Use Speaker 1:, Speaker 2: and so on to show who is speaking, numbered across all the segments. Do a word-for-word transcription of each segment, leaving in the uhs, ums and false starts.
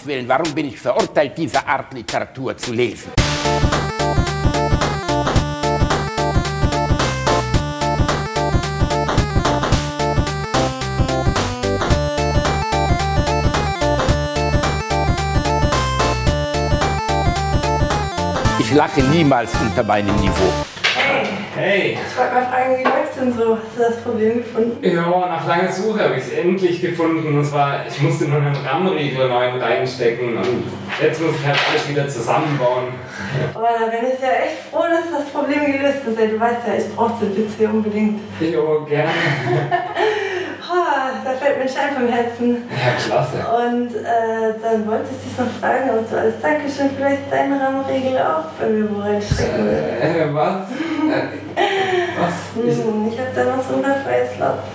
Speaker 1: Gottes Willen, warum bin ich verurteilt, diese Art Literatur zu lesen? Ich lache niemals unter meinem Niveau.
Speaker 2: Hey.
Speaker 3: Hey.
Speaker 2: Ich wollte mal fragen, wie läuft's denn so? Hast du das Problem gefunden?
Speaker 3: Ja, nach langer Suche habe ich es endlich gefunden. Und zwar, ich musste nur einen RAM-Riegel neu reinstecken und jetzt muss ich halt alles wieder zusammenbauen.
Speaker 2: Oh, da bin ich ja echt froh, dass das Problem gelöst ist. Du weißt ja, ich brauche den P C unbedingt.
Speaker 3: Jo, gerne.
Speaker 2: Oh, da fällt mir ein Stein vom Herzen.
Speaker 3: Ja, klasse.
Speaker 2: Und äh, dann wollte ich dich noch fragen, ob du als Dankeschön vielleicht deinen RAM-Riegel auch bei mir wo reinstecken willst.
Speaker 3: Äh, was? Äh, was? Ich,
Speaker 2: Hm, ich hab da noch so ein paar freie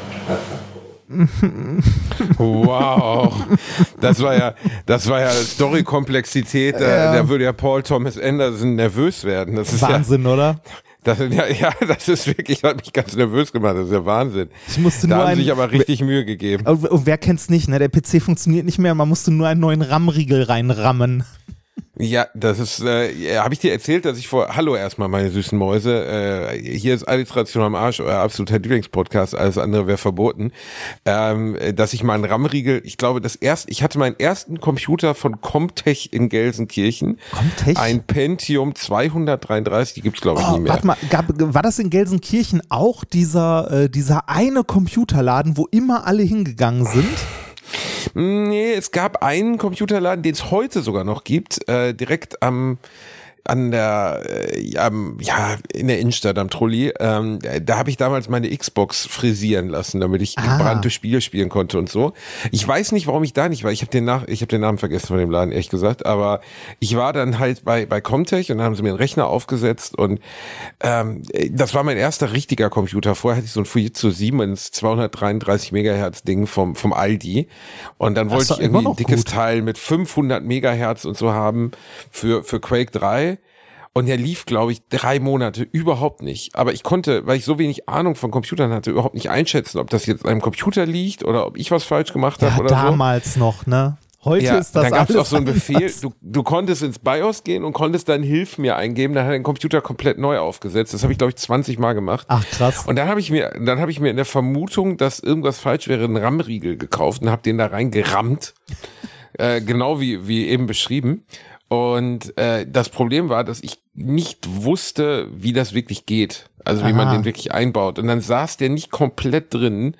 Speaker 2: Slots.
Speaker 4: Wow, das war ja, das war ja Story-Komplexität, da,
Speaker 5: Ja.
Speaker 4: da würde ja Paul Thomas Anderson nervös werden. Das ist
Speaker 5: Wahnsinn,
Speaker 4: ja,
Speaker 5: oder?
Speaker 4: Das, ja, ja, das ist wirklich, hat mich ganz nervös gemacht, das ist ja Wahnsinn.
Speaker 5: Ich musste
Speaker 4: da
Speaker 5: nur
Speaker 4: haben
Speaker 5: ein-
Speaker 4: sich aber richtig Mühe gegeben.
Speaker 5: Und, und wer kennt's nicht, ne? Der P C funktioniert nicht mehr, man musste nur einen neuen RAM-Riegel reinrammen.
Speaker 4: Ja, das ist, äh, ja, habe ich dir erzählt, dass ich vor, hallo erstmal meine süßen Mäuse, äh, hier ist Alliteration am Arsch, euer absoluter Lieblingspodcast, alles andere wäre verboten, ähm, dass ich meinen RAM-Riegel, ich glaube, das erste, ich hatte meinen ersten Computer von Comtech in Gelsenkirchen,
Speaker 5: Comtech?
Speaker 4: ein Pentium zweihundertdreiunddreißig, die gibt's glaube ich
Speaker 5: Oh,
Speaker 4: nicht mehr.
Speaker 5: warte mal, gab, war das in Gelsenkirchen auch dieser, äh, dieser eine Computerladen, wo immer alle hingegangen sind?
Speaker 4: Nee, es gab einen Computerladen, den es heute sogar noch gibt, äh, direkt am an der, äh, am, ja, in der Innenstadt am Trulli, ähm, da habe ich damals meine Xbox frisieren lassen, damit ich
Speaker 5: Ah.
Speaker 4: gebrannte Spiele spielen konnte und so. Ich weiß nicht, warum ich da nicht war. Ich habe den nach, ich habe den Namen vergessen von dem Laden, ehrlich gesagt. Aber ich war dann halt bei bei Comtech und dann haben sie mir einen Rechner aufgesetzt und ähm, das war mein erster richtiger Computer. Vorher hatte ich so ein Fujitsu Siemens zweihundertdreiunddreißig Megahertz Ding vom vom Aldi und dann
Speaker 5: Das
Speaker 4: wollte
Speaker 5: ist doch
Speaker 4: ich irgendwie
Speaker 5: immer noch
Speaker 4: ein dickes
Speaker 5: gut.
Speaker 4: Teil mit fünfhundert Megahertz und so haben für für Quake drei. Und der lief, glaube ich, drei Monate überhaupt nicht. Aber ich konnte, weil ich so wenig Ahnung von Computern hatte, überhaupt nicht einschätzen, ob das jetzt an einem Computer liegt oder ob ich was falsch gemacht habe
Speaker 5: Ja,
Speaker 4: oder
Speaker 5: damals noch, ne?
Speaker 4: so.
Speaker 5: Heute
Speaker 4: Ja,
Speaker 5: ist das
Speaker 4: dann gab es
Speaker 5: alles
Speaker 4: auch so einen Befehl,
Speaker 5: anders.
Speaker 4: du, du konntest ins BIOS gehen und konntest dann Hilf mir eingeben, dann hat er den Computer komplett neu aufgesetzt. Das habe ich, glaube ich, zwanzig Mal gemacht.
Speaker 5: Ach, krass.
Speaker 4: Und dann habe ich mir, dann habe ich mir in der Vermutung, dass irgendwas falsch wäre, einen RAM-Riegel gekauft und habe den da reingerammt. äh, genau wie, wie eben beschrieben. Und äh, das Problem war, dass ich nicht wusste, wie das wirklich geht. Also wie man
Speaker 5: Aha.
Speaker 4: den wirklich einbaut. Und dann saß der nicht komplett drin.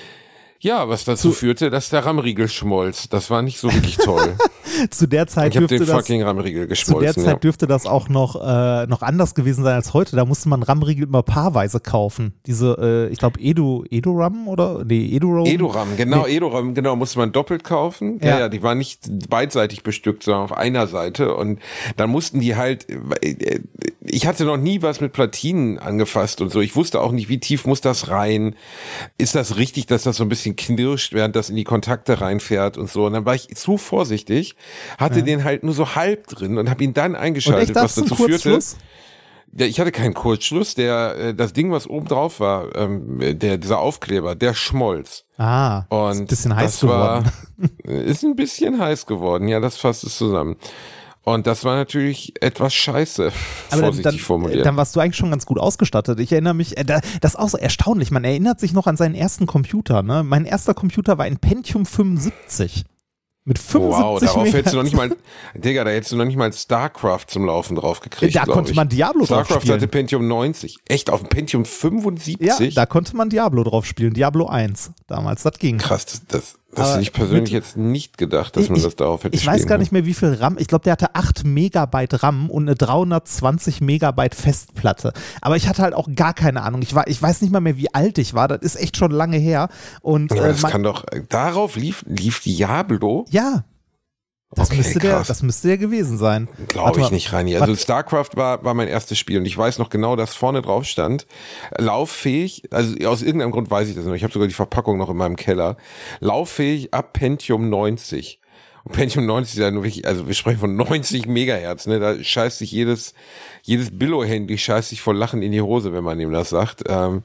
Speaker 4: Ja, was dazu führte, dass der RAM-Riegel schmolz. Das war nicht so wirklich toll.
Speaker 5: Zu der Zeit
Speaker 4: Ich habe
Speaker 5: dürfte
Speaker 4: den
Speaker 5: das
Speaker 4: fucking RAM-Riegel
Speaker 5: Zu der
Speaker 4: geschmolzen.
Speaker 5: Zeit
Speaker 4: Ja.
Speaker 5: dürfte das auch noch, äh, noch anders gewesen sein als heute. Da musste man RAM-Riegel immer paarweise kaufen. Diese, äh, ich glaube, Edu, Edu-RAM oder? Nee, Edu-RAM.
Speaker 4: Edoram, genau,
Speaker 5: Nee.
Speaker 4: Edoram, genau, musste man doppelt kaufen. Ja,
Speaker 5: Ja.
Speaker 4: ja, die waren nicht beidseitig bestückt, sondern auf einer Seite. Und dann mussten die halt, ich hatte noch nie was mit Platinen angefasst und so. Ich wusste auch nicht, wie tief muss das rein? Ist das richtig, dass das so ein bisschen knirscht, während das in die Kontakte reinfährt und so? Und dann war ich zu vorsichtig, hatte
Speaker 5: Ja.
Speaker 4: den halt nur so halb drin und habe ihn dann
Speaker 5: Und
Speaker 4: eingeschaltet,
Speaker 5: echt,
Speaker 4: was
Speaker 5: das ist ein
Speaker 4: dazu führte.
Speaker 5: Kurzschluss?
Speaker 4: Ja, ich hatte keinen Kurzschluss. Der, äh, das Ding, was oben drauf war, ähm, der, dieser Aufkleber, der schmolz.
Speaker 5: Ah,
Speaker 4: Und
Speaker 5: ist ein bisschen heiß
Speaker 4: das war,
Speaker 5: geworden.
Speaker 4: ist ein bisschen heiß geworden, ja, das fasst es zusammen. Und das war natürlich etwas scheiße,
Speaker 5: Aber dann,
Speaker 4: vorsichtig
Speaker 5: dann,
Speaker 4: formuliert.
Speaker 5: dann warst du eigentlich schon ganz gut ausgestattet. Ich erinnere mich, äh, da- das ist auch so erstaunlich. Man erinnert sich noch an seinen ersten Computer. Ne? Mein erster Computer war ein Pentium fünfundsiebzig. Mit fünfundsiebzig
Speaker 4: Wow, darauf
Speaker 5: Megahertz.
Speaker 4: hättest du noch nicht mal, Digga, da hättest du noch nicht mal StarCraft zum Laufen drauf gekriegt.
Speaker 5: Da
Speaker 4: glaub
Speaker 5: konnte
Speaker 4: ich.
Speaker 5: man Diablo drauf
Speaker 4: StarCraft
Speaker 5: spielen.
Speaker 4: hatte Pentium neunzig. Echt, auf dem Pentium
Speaker 5: Ja,
Speaker 4: fünfundsiebzig?
Speaker 5: da konnte man Diablo drauf spielen. Diablo eins damals, das ging.
Speaker 4: Krass, das, das, das
Speaker 5: Aber
Speaker 4: hätte ich persönlich
Speaker 5: mit-
Speaker 4: jetzt nicht gedacht, dass man
Speaker 5: Ich-
Speaker 4: das darauf hätte
Speaker 5: Ich weiß
Speaker 4: spielen
Speaker 5: gar
Speaker 4: können.
Speaker 5: nicht mehr, wie viel RAM. Ich glaube, der hatte acht Megabyte RAM und eine dreihundertzwanzig Megabyte Festplatte. Aber ich hatte halt auch gar keine Ahnung. Ich, war, ich weiß nicht mal mehr, wie alt ich war. Das ist echt schon lange her. Und
Speaker 4: Ja,
Speaker 5: äh,
Speaker 4: das
Speaker 5: man,
Speaker 4: kann doch, darauf lief, lief Diablo?
Speaker 5: ja, das,
Speaker 4: Okay,
Speaker 5: müsste der,
Speaker 4: krass.
Speaker 5: das müsste der gewesen sein.
Speaker 4: Glaube
Speaker 5: Warte
Speaker 4: ich
Speaker 5: mal.
Speaker 4: nicht, Rani. Also
Speaker 5: Warte.
Speaker 4: StarCraft war, war mein erstes Spiel und ich weiß noch genau, dass vorne drauf stand, lauffähig, also aus irgendeinem Grund weiß ich das noch, ich habe sogar die Verpackung noch in meinem Keller, lauffähig ab Pentium neunzig. Und Pentium neunzig ist ja nur wirklich, also wir sprechen von neunzig Megahertz, ne? Da scheißt sich jedes, jedes Billo-Handy scheißt sich vor Lachen in die Hose, wenn man ihm das sagt. Ähm,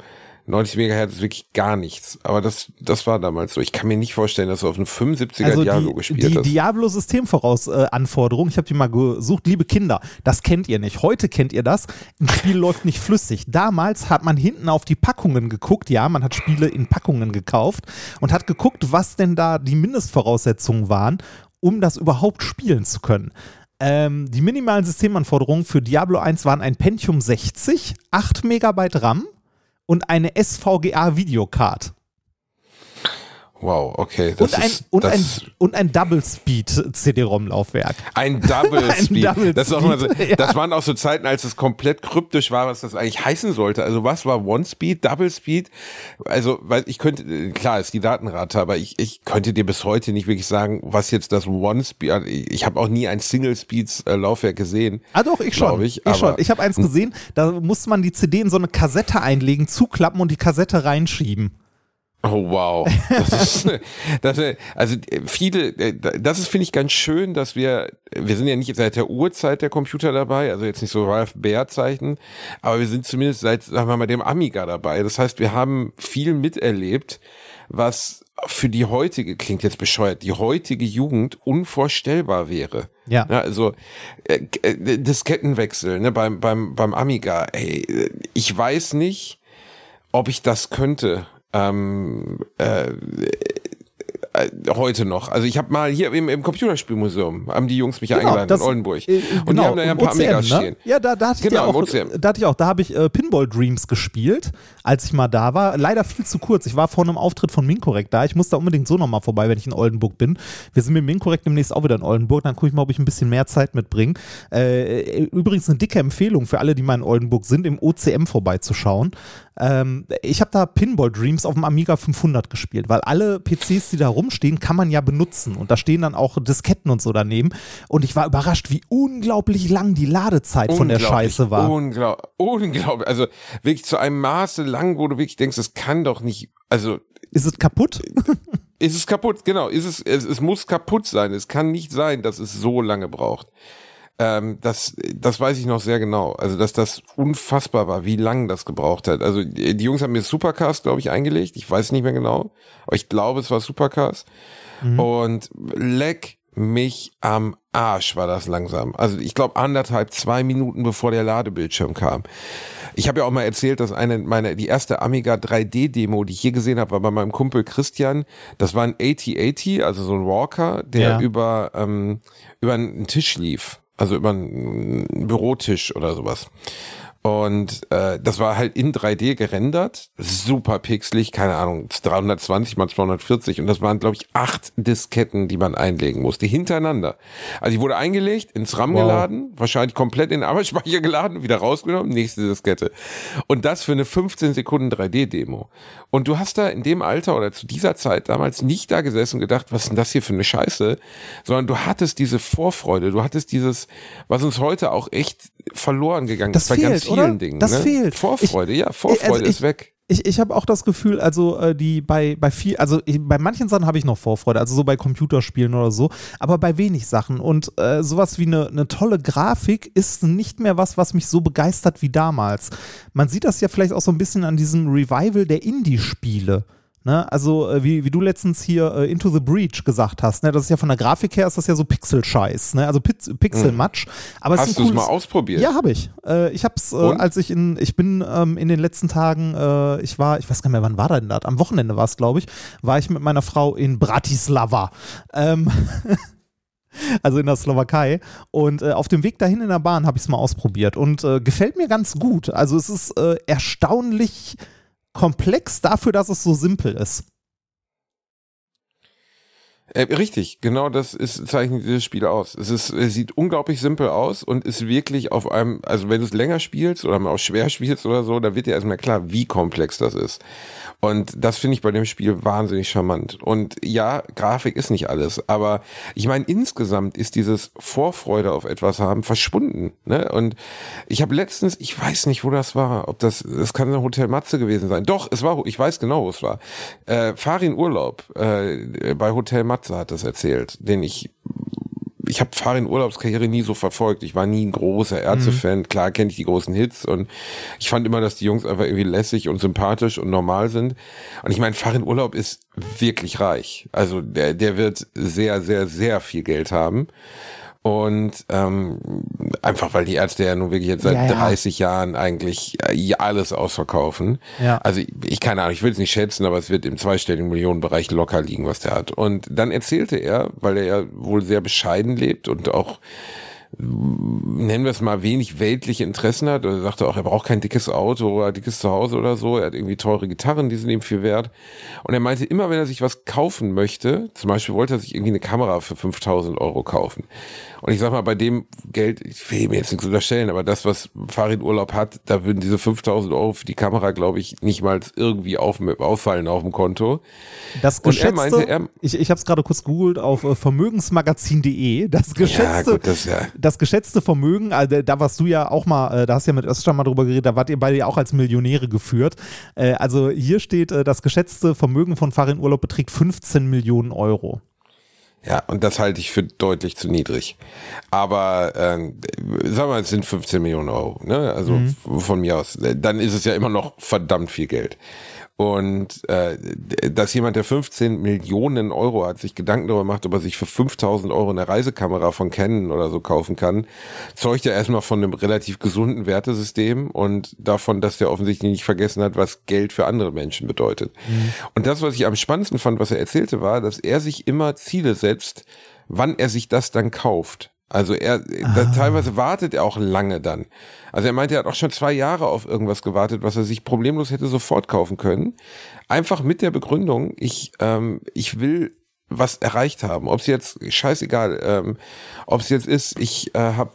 Speaker 4: neunzig Megahertz ist wirklich gar nichts. Aber das, das war damals so. Ich kann mir nicht vorstellen, dass du auf einem fünfundsiebziger
Speaker 5: also
Speaker 4: Diablo
Speaker 5: die,
Speaker 4: gespielt
Speaker 5: die
Speaker 4: hast.
Speaker 5: Die Diablo-Systemvoraus-Anforderung, ich habe die mal gesucht, liebe Kinder, das kennt ihr nicht. Heute kennt ihr das. Ein Spiel läuft nicht flüssig. Damals hat man hinten auf die Packungen geguckt. Ja, man hat Spiele in Packungen gekauft und hat geguckt, was denn da die Mindestvoraussetzungen waren, um das überhaupt spielen zu können. Ähm, die minimalen Systemanforderungen für Diablo eins waren ein Pentium sechzig, acht Megabyte RAM und eine S V G A-Videocard.
Speaker 4: Wow, okay. Das
Speaker 5: und, ein,
Speaker 4: ist,
Speaker 5: und,
Speaker 4: das
Speaker 5: ein, und ein Double-Speed-C D-ROM-Laufwerk.
Speaker 4: Ein Double-Speed.
Speaker 5: Double
Speaker 4: das, ist auch immer so,
Speaker 5: ja.
Speaker 4: das waren auch so Zeiten, als es komplett kryptisch war, was das eigentlich heißen sollte. Also was war One-Speed, Double-Speed? Also, weil ich könnte, klar, ist die Datenrate, aber ich, ich könnte dir bis heute nicht wirklich sagen, was jetzt das One-Speed, ich habe auch nie ein Single-Speed-Laufwerk gesehen.
Speaker 5: Ah doch, ich schon.
Speaker 4: Ich,
Speaker 5: ich schon. Ich habe eins gesehen, da musste man die C D in so eine Kassette einlegen, zuklappen und die Kassette reinschieben.
Speaker 4: Oh wow, das ist, das, also viele, das ist finde ich ganz schön, dass wir, wir sind ja nicht seit der Urzeit der Computer dabei, also jetzt nicht so Ralph Baer Zeichen, aber wir sind zumindest seit, sagen wir mal, dem Amiga dabei. Das heißt, wir haben viel miterlebt, was für die heutige, klingt jetzt bescheuert, die heutige Jugend unvorstellbar wäre.
Speaker 5: Ja.
Speaker 4: Ja, also äh, Diskettenwechsel, ne, beim beim beim Amiga. Ey, ich weiß nicht, ob ich das könnte. Ähm, äh, äh, heute noch. Also ich habe mal hier im, im Computerspielmuseum, haben die Jungs mich
Speaker 5: genau,
Speaker 4: eingeladen
Speaker 5: das,
Speaker 4: in Oldenburg.
Speaker 5: Äh,
Speaker 4: und
Speaker 5: genau,
Speaker 4: die haben da ja ein paar
Speaker 5: O C M,
Speaker 4: Amigas
Speaker 5: ne?
Speaker 4: stehen.
Speaker 5: Ja, da, da hatte ich
Speaker 4: genau,
Speaker 5: ja auch,
Speaker 4: O C M.
Speaker 5: da hatte ich auch, da habe ich äh, Pinball Dreams gespielt, als ich mal da war. Leider viel zu kurz. Ich war vor einem Auftritt von Minkorrekt da. Ich muss da unbedingt so nochmal vorbei, wenn ich in Oldenburg bin. Wir sind mit Minkorrekt demnächst auch wieder in Oldenburg. Dann gucke ich mal, ob ich ein bisschen mehr Zeit mitbringe. Äh, übrigens eine dicke Empfehlung für alle, die mal in Oldenburg sind, im O C M vorbeizuschauen. Ähm, ich habe da Pinball Dreams auf dem Amiga fünfhundert gespielt, weil alle P Cs, die da rumstehen, kann man ja benutzen und da stehen dann auch Disketten und so daneben und ich war überrascht, wie unglaublich lang die Ladezeit von der Scheiße war.
Speaker 4: Unglaublich, unglaublich, also wirklich zu einem Maße lang, wo du wirklich denkst, es kann doch nicht, also
Speaker 5: ist es kaputt?
Speaker 4: Ist es kaputt, genau, ist es, es, es muss kaputt sein, es kann nicht sein, dass es so lange braucht. Ähm, das, das weiß ich noch sehr genau. Also, dass das unfassbar war, wie lange das gebraucht hat. Also, die, die Jungs haben mir Supercars, glaube ich, eingelegt. Ich weiß nicht mehr genau. Aber ich glaube, es war Supercars. Mhm. Und leck mich am Arsch war das langsam. Also, ich glaube, anderthalb, zwei Minuten bevor der Ladebildschirm kam. Ich habe ja auch mal erzählt, dass eine meine die erste Amiga drei D Demo, die ich hier gesehen habe, war bei meinem Kumpel Christian. Das war ein achtzig achtzig, also so ein Walker, der
Speaker 5: ja.
Speaker 4: über, ähm, über einen Tisch lief. Also über einen Bürotisch oder sowas. Und äh, das war halt in drei D gerendert, super pixelig, keine Ahnung, dreihundertzwanzig mal zweihundertvierzig und das waren, glaube ich, acht Disketten, die man einlegen musste, hintereinander. Also die wurde eingelegt, ins RAM wow. geladen, wahrscheinlich komplett in den Arbeitsspeicher geladen, wieder rausgenommen, nächste Diskette. Und das für eine fünfzehn Sekunden drei D Demo. Und du hast da in dem Alter oder zu dieser Zeit damals nicht da gesessen und gedacht, was ist denn das hier für eine Scheiße, sondern du hattest diese Vorfreude, du hattest dieses, was uns heute auch echt verloren gegangen ist bei
Speaker 5: fehlt,
Speaker 4: ganz vielen
Speaker 5: oder?
Speaker 4: Dingen.
Speaker 5: Das
Speaker 4: ne?
Speaker 5: fehlt.
Speaker 4: Vorfreude,
Speaker 5: ich,
Speaker 4: ja, Vorfreude
Speaker 5: also ich,
Speaker 4: ist weg.
Speaker 5: Ich, ich habe auch das Gefühl, also äh, die bei bei viel, also ich, bei manchen Sachen habe ich noch Vorfreude, also so bei Computerspielen oder so, aber bei wenig Sachen und äh, sowas wie eine, eine tolle Grafik ist nicht mehr was, was mich so begeistert wie damals. Man sieht das ja vielleicht auch so ein bisschen an diesem Revival der Indie-Spiele. Ne, also äh, wie, wie du letztens hier äh, Into the Breach gesagt hast, ne, das ist ja von der Grafik her ist das ja so Pixel-Scheiß, ne, also Piz Pixel-Matsch. Aber
Speaker 4: hast du es mal ausprobiert?
Speaker 5: Ja, habe ich. Äh, ich hab's, äh, als ich in, ich bin ähm, in den letzten Tagen, äh, ich war, ich weiß gar nicht mehr, wann war denn das? Am Wochenende war es, glaube ich, war ich mit meiner Frau in Bratislava. Ähm, also in der Slowakei. Und äh, auf dem Weg dahin in der Bahn habe ich es mal ausprobiert und äh, gefällt mir ganz gut. Also es ist äh, erstaunlich komplex dafür, dass es so simpel ist.
Speaker 4: Äh, richtig, genau das ist, zeichnet dieses Spiel aus. Es ist, es sieht unglaublich simpel aus und ist wirklich auf einem, also wenn du es länger spielst oder mal auch schwer spielst oder so, da wird dir erstmal klar, wie komplex das ist. Und das finde ich bei dem Spiel wahnsinnig charmant. Und ja, Grafik ist nicht alles, aber ich meine, insgesamt ist dieses Vorfreude auf etwas haben verschwunden. Ne? Und ich habe letztens, ich weiß nicht, wo das war, ob das, das kann ein Hotel Matze gewesen sein. Doch, es war, ich weiß genau, wo es war. Äh, Farin Urlaub äh, bei Hotel Matze hat das erzählt, den ich ich habe Farin Urlaubs Karriere nie so verfolgt. Ich war nie ein großer Ärzte-Fan. Mhm. Klar kenne ich die großen Hits und ich fand immer, dass die Jungs einfach irgendwie lässig und sympathisch und normal sind. Und ich meine, Farin Urlaub ist wirklich reich. Also der, der wird sehr, sehr, sehr viel Geld haben. Und ähm, einfach, weil die Ärzte ja nun wirklich jetzt seit ja, ja. dreißig Jahren eigentlich äh, alles ausverkaufen. Ja. Also ich, ich keine Ahnung, ich will es nicht schätzen, aber es wird im zweistelligen Millionenbereich locker liegen, was der hat. Und dann erzählte er, weil er ja wohl sehr bescheiden lebt und auch, nennen wir es mal, wenig weltliche Interessen hat. Er sagte auch, er braucht kein dickes Auto oder dickes Zuhause oder so. Er hat irgendwie teure Gitarren, die sind ihm viel wert. Und er meinte, immer wenn er sich was kaufen möchte, zum Beispiel wollte er sich irgendwie eine Kamera für fünftausend Euro kaufen. Und ich sag mal, bei dem Geld, ich will ihm jetzt nichts unterstellen, aber das, was Farin Urlaub hat, da würden diese fünftausend Euro für die Kamera, glaube ich, nicht mal irgendwie auf, auffallen auf dem Konto.
Speaker 5: Das geschätzte, er meinte, er, ich, ich habe es gerade kurz gegoogelt auf äh, vermögensmagazin punkt de, das geschätzte, ja, gut, das, ja. das geschätzte Vermögen, also da warst du ja auch mal, äh, da hast du ja mit Özcan mal drüber geredet, da wart ihr beide ja auch als Millionäre geführt. Äh, also hier steht, äh, das geschätzte Vermögen von Farin Urlaub beträgt fünfzehn Millionen Euro.
Speaker 4: Ja, und das halte ich für deutlich zu niedrig. Aber äh, sagen wir mal, es sind fünfzehn Millionen Euro, ne? Also mhm. von mir aus. Dann ist es ja immer noch verdammt viel Geld. Und äh, dass jemand, der fünfzehn Millionen Euro hat, sich Gedanken darüber macht, ob er sich für fünftausend Euro eine Reisekamera von Canon oder so kaufen kann, zeugt ja erstmal von einem relativ gesunden Wertesystem und davon, dass der offensichtlich nicht vergessen hat, was Geld für andere Menschen bedeutet. Mhm. Und das, was ich am spannendsten fand, was er erzählte, war, dass er sich immer Ziele setzt, wann er sich das dann kauft. Also er, da, teilweise wartet er auch lange dann. Also er meinte, er hat auch schon zwei Jahre auf irgendwas gewartet, was er sich problemlos hätte sofort kaufen können. Einfach mit der Begründung, ich, ähm, ich will was erreicht haben. Ob es jetzt, scheißegal, ähm, ob es jetzt ist, ich äh, habe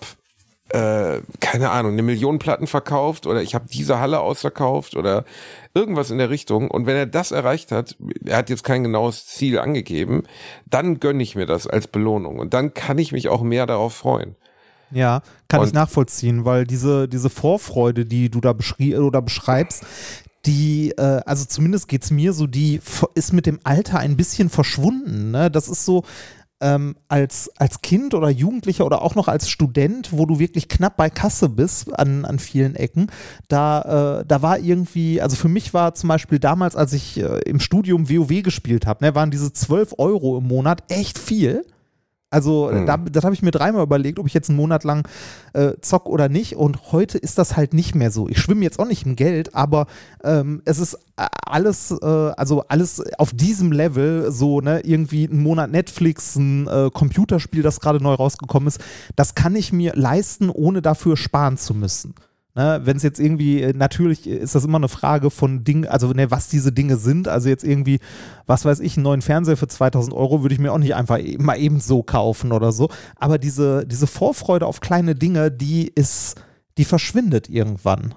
Speaker 4: äh, keine Ahnung, eine Million Platten verkauft oder ich habe diese Halle ausverkauft oder irgendwas in der Richtung. Und wenn er das erreicht hat, er hat jetzt kein genaues Ziel angegeben, dann gönne ich mir das als Belohnung und dann kann ich mich auch mehr darauf freuen.
Speaker 5: Ja, kann und ich nachvollziehen, weil diese, diese Vorfreude, die du da beschrie- oder beschreibst, die, äh, also zumindest geht's mir so, die ist mit dem Alter ein bisschen verschwunden, ne? Das ist so, Ähm, als, als Kind oder Jugendlicher oder auch noch als Student, wo du wirklich knapp bei Kasse bist an, an vielen Ecken, da, äh, da war irgendwie, also für mich war zum Beispiel damals, als ich äh, im Studium WoW gespielt habe, ne, waren diese zwölf Euro im Monat echt viel. Also mhm. da, das habe ich mir dreimal überlegt, ob ich jetzt einen Monat lang äh, zock oder nicht, und heute ist das halt nicht mehr so. Ich schwimme jetzt auch nicht im Geld, aber ähm, es ist alles, äh, also alles auf diesem Level, so ne, irgendwie einen Monat Netflix, ein äh, Computerspiel, das gerade neu rausgekommen ist, das kann ich mir leisten, ohne dafür sparen zu müssen. Ne, wenn es jetzt irgendwie, natürlich ist das immer eine Frage von Dingen, also ne, was diese Dinge sind, also jetzt irgendwie, was weiß ich, einen neuen Fernseher für zweitausend Euro würde ich mir auch nicht einfach mal eben so kaufen oder so, aber diese, diese Vorfreude auf kleine Dinge, die ist, die verschwindet irgendwann.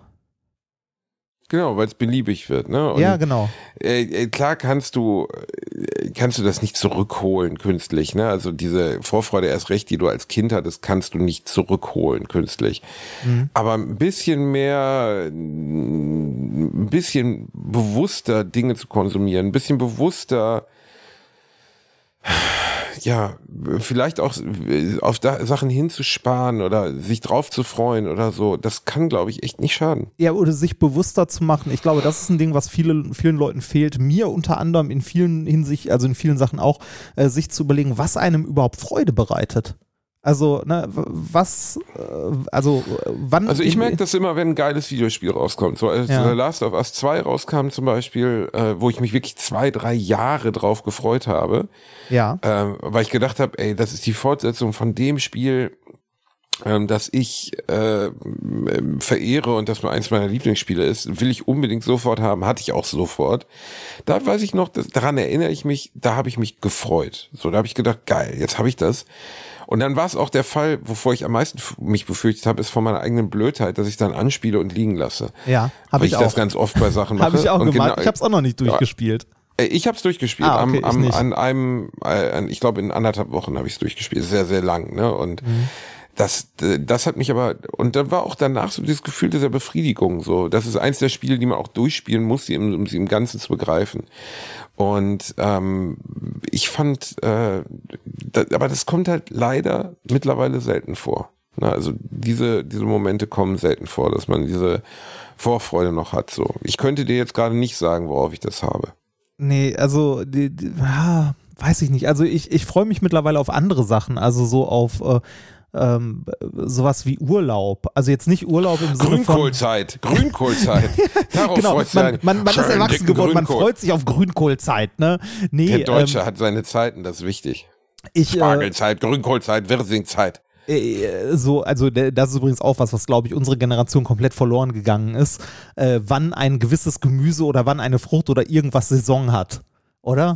Speaker 4: Genau, weil es beliebig wird, ne? Und,
Speaker 5: ja, genau.
Speaker 4: Äh, klar kannst du, kannst du das nicht zurückholen künstlich, ne? Also diese Vorfreude erst recht, die du als Kind hattest, kannst du nicht zurückholen künstlich. Mhm. Aber ein bisschen mehr, ein bisschen bewusster Dinge zu konsumieren, ein bisschen bewusster, ja, vielleicht auch auf da Sachen hinzusparen oder sich drauf zu freuen oder so, das kann, glaube ich, echt nicht schaden.
Speaker 5: Ja, oder sich bewusster zu machen. Ich glaube, das ist ein Ding, was viele, vielen Leuten fehlt. Mir unter anderem in vielen Hinsicht, also in vielen Sachen auch, äh, sich zu überlegen, was einem überhaupt Freude bereitet. Also, ne, was, äh, also, wann.
Speaker 4: Also, ich merke das immer, wenn ein geiles Videospiel rauskommt. So, als ja. The Last of Us zwei rauskam zum Beispiel, äh, wo ich mich wirklich zwei, drei Jahre drauf gefreut habe.
Speaker 5: Ja.
Speaker 4: Ähm, weil ich gedacht habe, ey, das ist die Fortsetzung von dem Spiel, ähm, das ich äh, verehre und das eins meiner Lieblingsspiele ist, will ich unbedingt sofort haben, hatte ich auch sofort. Da weiß ich noch, das, daran erinnere ich mich, da habe ich mich gefreut. So, da habe ich gedacht, geil, jetzt habe ich das. Und dann war es auch der Fall, wovor ich am meisten mich befürchtet habe, ist von meiner eigenen Blödheit, dass ich dann anspiele und liegen lasse.
Speaker 5: Ja, habe ich, ich
Speaker 4: auch. Weil ich das ganz oft bei Sachen mache.
Speaker 5: Habe ich auch
Speaker 4: und
Speaker 5: gemacht.
Speaker 4: Genau,
Speaker 5: ich habe es auch noch nicht durchgespielt.
Speaker 4: Ich habe es durchgespielt.
Speaker 5: Ah, okay,
Speaker 4: am, am,
Speaker 5: ich
Speaker 4: an einem, äh, ich glaube in anderthalb Wochen habe ich es durchgespielt. Sehr, sehr lang. Ne? Und mhm. das, das hat mich aber, und dann war auch danach so dieses Gefühl dieser Befriedigung. So, das ist eins der Spiele, die man auch durchspielen muss, um sie im Ganzen zu begreifen. Und ähm, ich fand, äh, da, aber das kommt halt leider mittlerweile selten vor. Na, also diese, diese Momente kommen selten vor, dass man diese Vorfreude noch hat. So, ich könnte dir jetzt gerade nicht sagen, worauf ich das habe.
Speaker 5: Nee, also die, die, ja, weiß ich nicht. Also ich, ich freue mich mittlerweile auf andere Sachen, also so auf äh, ähm, sowas wie Urlaub. Also jetzt nicht Urlaub im Sinne von
Speaker 4: Grünkohlzeit, Grünkohlzeit. Darauf
Speaker 5: genau,
Speaker 4: freut sich
Speaker 5: man,
Speaker 4: ein
Speaker 5: man, man ist
Speaker 4: schönen,
Speaker 5: erwachsen
Speaker 4: dicken
Speaker 5: geworden, man
Speaker 4: Grünkohl.
Speaker 5: freut sich auf Grünkohlzeit, ne? Nee,
Speaker 4: Der Deutsche
Speaker 5: ähm,
Speaker 4: hat seine Zeiten, das ist wichtig.
Speaker 5: ich, äh,
Speaker 4: Spargelzeit, Grünkohlzeit, Wirsingzeit.
Speaker 5: Äh, so, also der- das ist übrigens auch was, was glaube ich unsere Generation komplett verloren gegangen ist, äh, wann ein gewisses Gemüse oder wann eine Frucht oder irgendwas Saison hat, oder?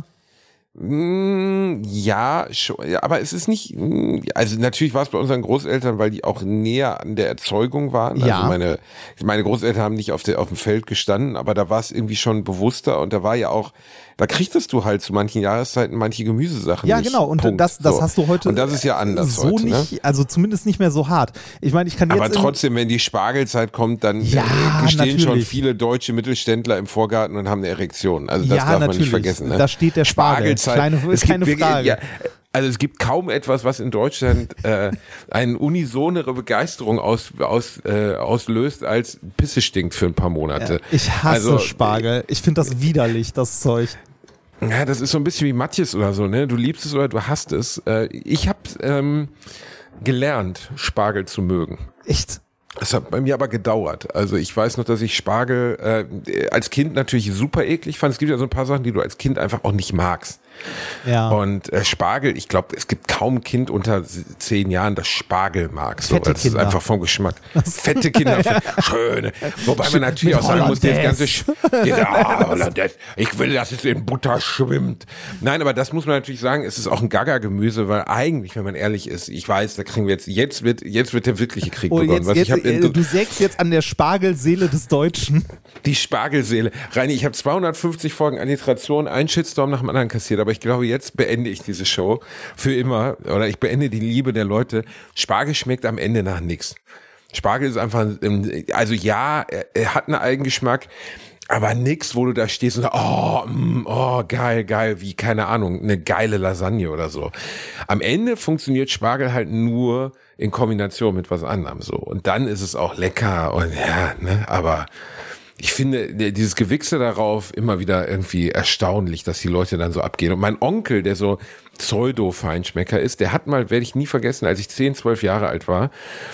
Speaker 4: Mm, Ja, schon, ja, aber es ist nicht, mm, also natürlich war es bei unseren Großeltern, weil die auch näher an der Erzeugung waren.
Speaker 5: Ja.
Speaker 4: Also meine, meine Großeltern haben nicht auf, der, auf dem Feld gestanden, aber da war es irgendwie schon bewusster und da war ja auch, da kriegtest du halt zu manchen Jahreszeiten manche Gemüsesachen
Speaker 5: Ja,
Speaker 4: nicht.
Speaker 5: genau, und
Speaker 4: Punkt.
Speaker 5: das, das
Speaker 4: So.
Speaker 5: hast du heute
Speaker 4: Und das ist ja anders
Speaker 5: so
Speaker 4: heute,
Speaker 5: nicht,
Speaker 4: ne?
Speaker 5: also zumindest nicht mehr so hart. Ich meine, ich kann jetzt
Speaker 4: Aber
Speaker 5: im-
Speaker 4: trotzdem, wenn die Spargelzeit kommt, dann
Speaker 5: Ja,
Speaker 4: äh, stehen schon
Speaker 5: natürlich.
Speaker 4: viele deutsche Mittelständler im Vorgarten und haben eine Erektion. Also das
Speaker 5: Ja,
Speaker 4: darf man
Speaker 5: natürlich.
Speaker 4: nicht vergessen. Ne?
Speaker 5: Da steht der Spargel. Kleine-
Speaker 4: es
Speaker 5: keine
Speaker 4: gibt wirklich-
Speaker 5: Frage.
Speaker 4: Ja, also es gibt kaum etwas, was in Deutschland äh, eine unisonere Begeisterung aus, aus, äh, auslöst, als Pisse stinkt für ein paar Monate.
Speaker 5: ich hasse
Speaker 4: Also,
Speaker 5: Spargel. Ich finde das widerlich, das Zeug.
Speaker 4: Ja, das ist so ein bisschen wie Matjes oder so, ne? Du liebst es oder du hasst es. Äh, ich habe ähm, gelernt, Spargel zu mögen.
Speaker 5: Echt?
Speaker 4: Das hat bei mir aber gedauert. Also ich weiß noch, dass ich Spargel äh, als Kind natürlich super eklig fand. Es gibt ja so ein paar Sachen, die du als Kind einfach auch nicht magst.
Speaker 5: Ja.
Speaker 4: Und äh, Spargel, ich glaube, es gibt kaum ein Kind unter s- zehn Jahren, das Spargel mag. So,
Speaker 5: Fette
Speaker 4: das ist
Speaker 5: Kinder.
Speaker 4: einfach vom Geschmack. Fette Kinder, schöne. Wobei man natürlich
Speaker 5: Mit
Speaker 4: auch sagen muss, das ganze
Speaker 5: Hollandaise.
Speaker 4: Sch- ja, Hollandaise. Ich will, dass es in Butter schwimmt. Nein, aber das muss man natürlich sagen, es ist auch ein Gaga-Gemüse, weil eigentlich, wenn man ehrlich ist, ich weiß, da kriegen wir jetzt, jetzt wird, jetzt wird der wirkliche Krieg
Speaker 5: Oh,
Speaker 4: begonnen.
Speaker 5: jetzt,
Speaker 4: Was
Speaker 5: jetzt,
Speaker 4: ich hab in,
Speaker 5: äh, du sägst jetzt an der Spargelseele des Deutschen.
Speaker 4: die Spargelseele. Reini, ich habe zweihundertfünfzig Folgen Alliteration, einen Shitstorm nach dem anderen kassiert, aber ich glaube, jetzt beende ich diese Show für immer, oder ich beende die Liebe der Leute. Spargel schmeckt am Ende nach nichts. Spargel ist einfach, also ja, er, er hat einen Eigengeschmack, aber nix, wo du da stehst und sagst, oh, mm, oh, geil, geil, wie, keine Ahnung, eine geile Lasagne oder so. Am Ende funktioniert Spargel halt nur in Kombination mit was anderem so. Und dann ist es auch lecker und ja, ne, aber ich finde dieses Gewichse darauf immer wieder irgendwie erstaunlich, dass die Leute dann so abgehen. Und mein Onkel, der so Pseudo-Feinschmecker ist, der hat mal, werde ich nie vergessen, als ich zehn, zwölf Jahre alt war,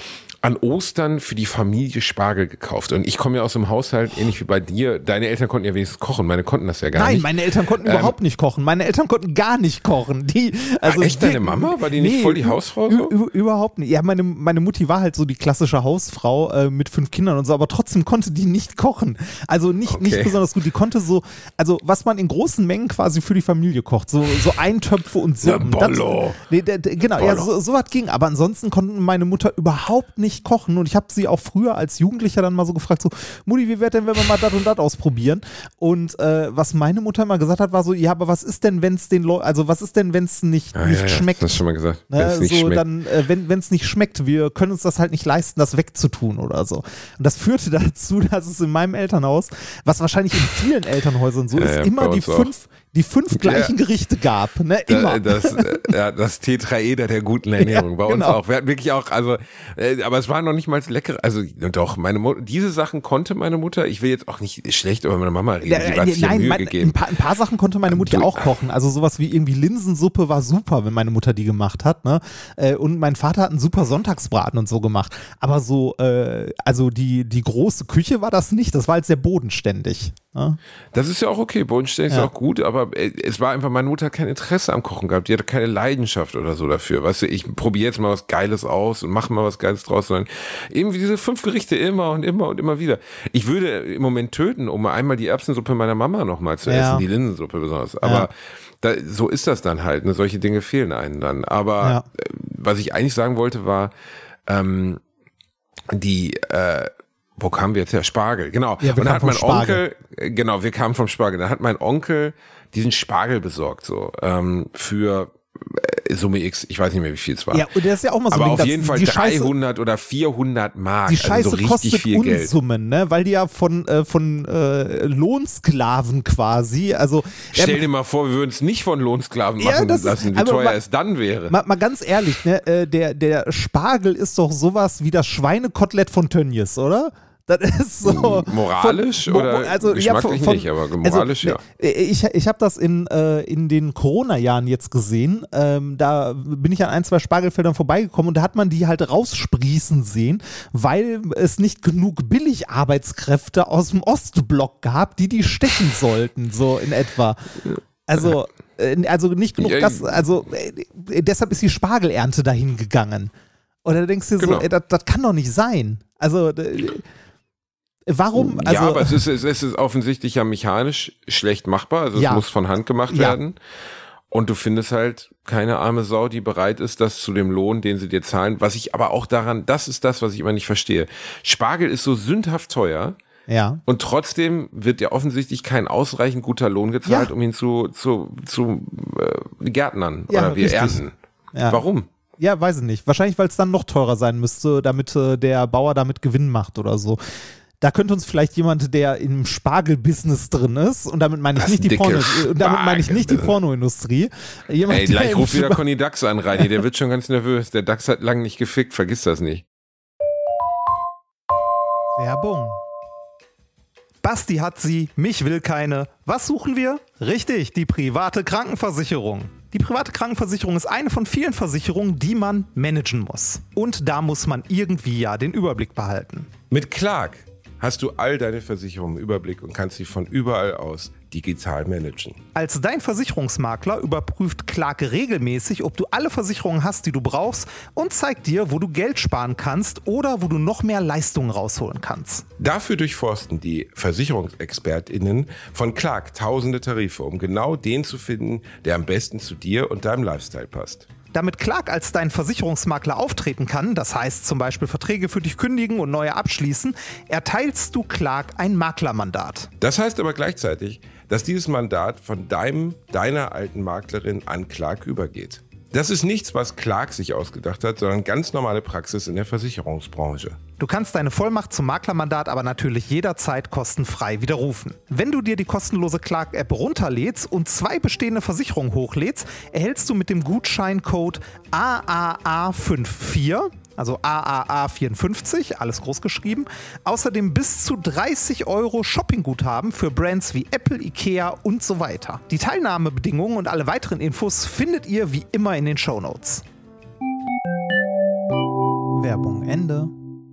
Speaker 4: an Ostern für die Familie Spargel gekauft. Und ich komme ja aus einem Haushalt, ähnlich wie bei dir. Deine Eltern konnten ja wenigstens kochen, meine konnten das ja gar
Speaker 5: Nein,
Speaker 4: nicht.
Speaker 5: meine Eltern konnten
Speaker 4: Ähm,
Speaker 5: überhaupt nicht kochen. Meine Eltern konnten gar nicht kochen. Die, also
Speaker 4: Ah, echt, deine Mama? War die nicht voll die Hausfrau so?
Speaker 5: ü- ü- Überhaupt nicht. Ja, meine, meine Mutti war halt so die klassische Hausfrau äh, mit fünf Kindern und so, aber trotzdem konnte die nicht kochen. Also nicht,
Speaker 4: Okay.
Speaker 5: nicht besonders gut. Die konnte so, also was man in großen Mengen quasi für die Familie kocht, so, so Eintöpfe und Suppen.
Speaker 4: Na, Bollo.
Speaker 5: Das, nee, d- d- genau, ja,
Speaker 4: Bollo.
Speaker 5: so, so was ging. Aber ansonsten konnte meine Mutter überhaupt nicht kochen und ich habe sie auch früher als Jugendlicher dann mal so gefragt, so, Mutti, wie wäre denn, wenn wir mal das und das ausprobieren? Und äh, was meine Mutter immer gesagt hat, war so, ja, aber was ist denn, wenn es den Leuten, also was ist denn, wenn es nicht,
Speaker 4: Ah,
Speaker 5: nicht
Speaker 4: ja, ja,
Speaker 5: schmeckt?
Speaker 4: das hast du schon mal gesagt.
Speaker 5: Ne,
Speaker 4: Wenn's nicht
Speaker 5: so
Speaker 4: schmeckt.
Speaker 5: dann, äh, wenn es nicht schmeckt, wir können uns das halt nicht leisten, das wegzutun oder so. Und das führte dazu, dass es in meinem Elternhaus, was wahrscheinlich in vielen Elternhäusern so
Speaker 4: Ja,
Speaker 5: ist,
Speaker 4: ja,
Speaker 5: immer
Speaker 4: bei
Speaker 5: die
Speaker 4: uns auch.
Speaker 5: fünf, die fünf gleichen Gerichte gab. Ne? Immer.
Speaker 4: Da, das, äh, ja, das Tetraeder der guten Ernährung.
Speaker 5: Ja,
Speaker 4: Bei uns
Speaker 5: genau.
Speaker 4: auch. Wir hatten wirklich auch, also, äh, aber es war noch nicht mal lecker. Also, doch, meine Mutter, diese Sachen konnte meine Mutter, ich will jetzt auch nicht schlecht über meine Mama reden,
Speaker 5: Ja,
Speaker 4: sie
Speaker 5: äh,
Speaker 4: hat sich ja
Speaker 5: nein,
Speaker 4: Mühe
Speaker 5: mein,
Speaker 4: gegeben.
Speaker 5: ein, paar, ein paar Sachen konnte meine Mutti
Speaker 4: Du-
Speaker 5: auch kochen. Also sowas wie irgendwie Linsensuppe war super, wenn meine Mutter die gemacht hat. Ne? Äh, Und mein Vater hat einen super Sonntagsbraten und so gemacht. Aber so, äh, also die, die große Küche war das nicht. Das war halt sehr bodenständig. Ne?
Speaker 4: Das ist ja auch okay, bodenständig
Speaker 5: Ja.
Speaker 4: ist auch gut, aber äh, es war einfach, meine Mutter hat kein Interesse am Kochen gehabt, die hatte keine Leidenschaft oder so dafür, weißt du, ich probiere jetzt mal was Geiles aus und mache mal was Geiles draus, sondern irgendwie diese fünf Gerichte immer und immer und immer wieder. Ich würde im Moment töten, um einmal die Erbsensuppe meiner Mama nochmal zu
Speaker 5: Ja.
Speaker 4: essen, die Linsensuppe besonders, aber
Speaker 5: Ja.
Speaker 4: da, so ist das dann halt, ne? Solche Dinge fehlen einem dann, aber
Speaker 5: Ja.
Speaker 4: äh, was ich eigentlich sagen wollte war, ähm, die, äh, wo kamen wir jetzt her? Spargel, genau.
Speaker 5: Ja, wir
Speaker 4: und dann
Speaker 5: kamen
Speaker 4: hat
Speaker 5: vom
Speaker 4: mein
Speaker 5: Spargel.
Speaker 4: Onkel, äh, genau, wir kamen vom Spargel. Dann hat mein Onkel diesen Spargel besorgt, so, ähm, für, Summe X, ich weiß nicht mehr, wie viel es war.
Speaker 5: Ja, und das ist ja auch mal so
Speaker 4: aber
Speaker 5: ein Ding,
Speaker 4: auf
Speaker 5: dass
Speaker 4: jeden Fall
Speaker 5: die Scheiße,
Speaker 4: dreihundert oder vierhundert Mark,
Speaker 5: die Scheiße
Speaker 4: also so richtig
Speaker 5: kostet
Speaker 4: viel Geld.
Speaker 5: Unsummen, ne? Weil die ja von, äh, von äh, Lohnsklaven quasi, also
Speaker 4: Stell
Speaker 5: ähm,
Speaker 4: dir mal vor, wir würden es nicht von Lohnsklaven
Speaker 5: Ja,
Speaker 4: machen
Speaker 5: das ist-
Speaker 4: lassen, wie
Speaker 5: aber
Speaker 4: teuer
Speaker 5: mal-
Speaker 4: es dann wäre.
Speaker 5: mal, mal ganz ehrlich, ne? Äh, der, der Spargel ist doch sowas wie das Schweinekotelett von Tönnies, oder? Das ist so.
Speaker 4: Moralisch
Speaker 5: von-
Speaker 4: oder
Speaker 5: also, ja,
Speaker 4: geschmacklich
Speaker 5: von- von-
Speaker 4: nicht, aber moralisch
Speaker 5: also,
Speaker 4: ja.
Speaker 5: ne, Ich, ich habe das in, äh, in den Corona-Jahren jetzt gesehen. Ähm, da bin ich an ein, zwei Spargelfeldern vorbeigekommen und da hat man die halt raussprießen sehen, weil es nicht genug Billigarbeitskräfte aus dem Ostblock gab, die die stechen sollten, so in etwa. Also, äh, also nicht genug
Speaker 4: Ja,
Speaker 5: Gas, also äh, deshalb ist die Spargelernte dahin gegangen. Oder denkst du dir
Speaker 4: Genau.
Speaker 5: so, ey, das, das kann doch nicht sein. Also, äh, warum? Also,
Speaker 4: ja, aber es ist, es ist offensichtlich ja mechanisch schlecht machbar. Also
Speaker 5: Ja.
Speaker 4: es muss von Hand gemacht
Speaker 5: Ja.
Speaker 4: werden. Und du findest halt keine arme Sau, die bereit ist, das zu dem Lohn, den sie dir zahlen. Was ich aber auch daran, das ist das, was ich immer nicht verstehe. Spargel ist so sündhaft teuer.
Speaker 5: ja.
Speaker 4: Und trotzdem wird ja offensichtlich kein ausreichend guter Lohn gezahlt,
Speaker 5: Ja.
Speaker 4: um ihn zu, zu, zu äh, Gärtnern.
Speaker 5: Ja,
Speaker 4: oder wir
Speaker 5: richtig.
Speaker 4: ernten.
Speaker 5: Ja.
Speaker 4: Warum?
Speaker 5: Ja, weiß ich nicht. Wahrscheinlich, weil es dann noch teurer sein müsste, damit äh, der Bauer damit Gewinn macht oder so. Da könnte uns vielleicht jemand, der im Spargelbusiness drin ist, und damit meine ich
Speaker 4: Das
Speaker 5: nicht die
Speaker 4: dicke
Speaker 5: Porno, und damit meine ich nicht die
Speaker 4: Spargel.
Speaker 5: Pornoindustrie. Jemand,
Speaker 4: Ey,
Speaker 5: der
Speaker 4: gleich
Speaker 5: im
Speaker 4: ruft wieder
Speaker 5: Spa-
Speaker 4: Conny Dax an, Reini. Der wird schon ganz nervös. Der Dax hat lange nicht gefickt. Vergiss das nicht.
Speaker 5: Werbung.
Speaker 6: Basti hat sie, mich will keine. Was suchen wir? Richtig, die private Krankenversicherung. Die private Krankenversicherung ist eine von vielen Versicherungen, die man managen muss. Und da muss man irgendwie ja den Überblick behalten.
Speaker 4: Mit Clark hast du all deine Versicherungen im Überblick und kannst sie von überall aus digital managen.
Speaker 6: Als dein Versicherungsmakler überprüft Clark regelmäßig, ob du alle Versicherungen hast, die du brauchst, und zeigt dir, wo du Geld sparen kannst oder wo du noch mehr Leistungen rausholen kannst.
Speaker 4: Dafür durchforsten die VersicherungsexpertInnen von Clark tausende Tarife, um genau den zu finden, der am besten zu dir und deinem Lifestyle passt.
Speaker 6: Damit Clark als dein Versicherungsmakler auftreten kann, das heißt zum Beispiel Verträge für dich kündigen und neue abschließen, erteilst du Clark ein Maklermandat.
Speaker 4: Das heißt aber gleichzeitig, dass dieses Mandat von deinem, deiner alten Maklerin an Clark übergeht. Das ist nichts, was Clark sich ausgedacht hat, sondern ganz normale Praxis in der Versicherungsbranche.
Speaker 6: Du kannst deine Vollmacht zum Maklermandat aber natürlich jederzeit kostenfrei widerrufen. Wenn du dir die kostenlose Clark-App runterlädst und zwei bestehende Versicherungen hochlädst, erhältst du mit dem Gutscheincode A A A fünfundvierzig, also A A A vierundfünfzig, alles groß geschrieben, außerdem bis zu dreißig Euro Shoppingguthaben für Brands wie Apple, Ikea und so weiter. Die Teilnahmebedingungen und alle weiteren Infos findet ihr wie immer in den Shownotes.
Speaker 5: Werbung Ende.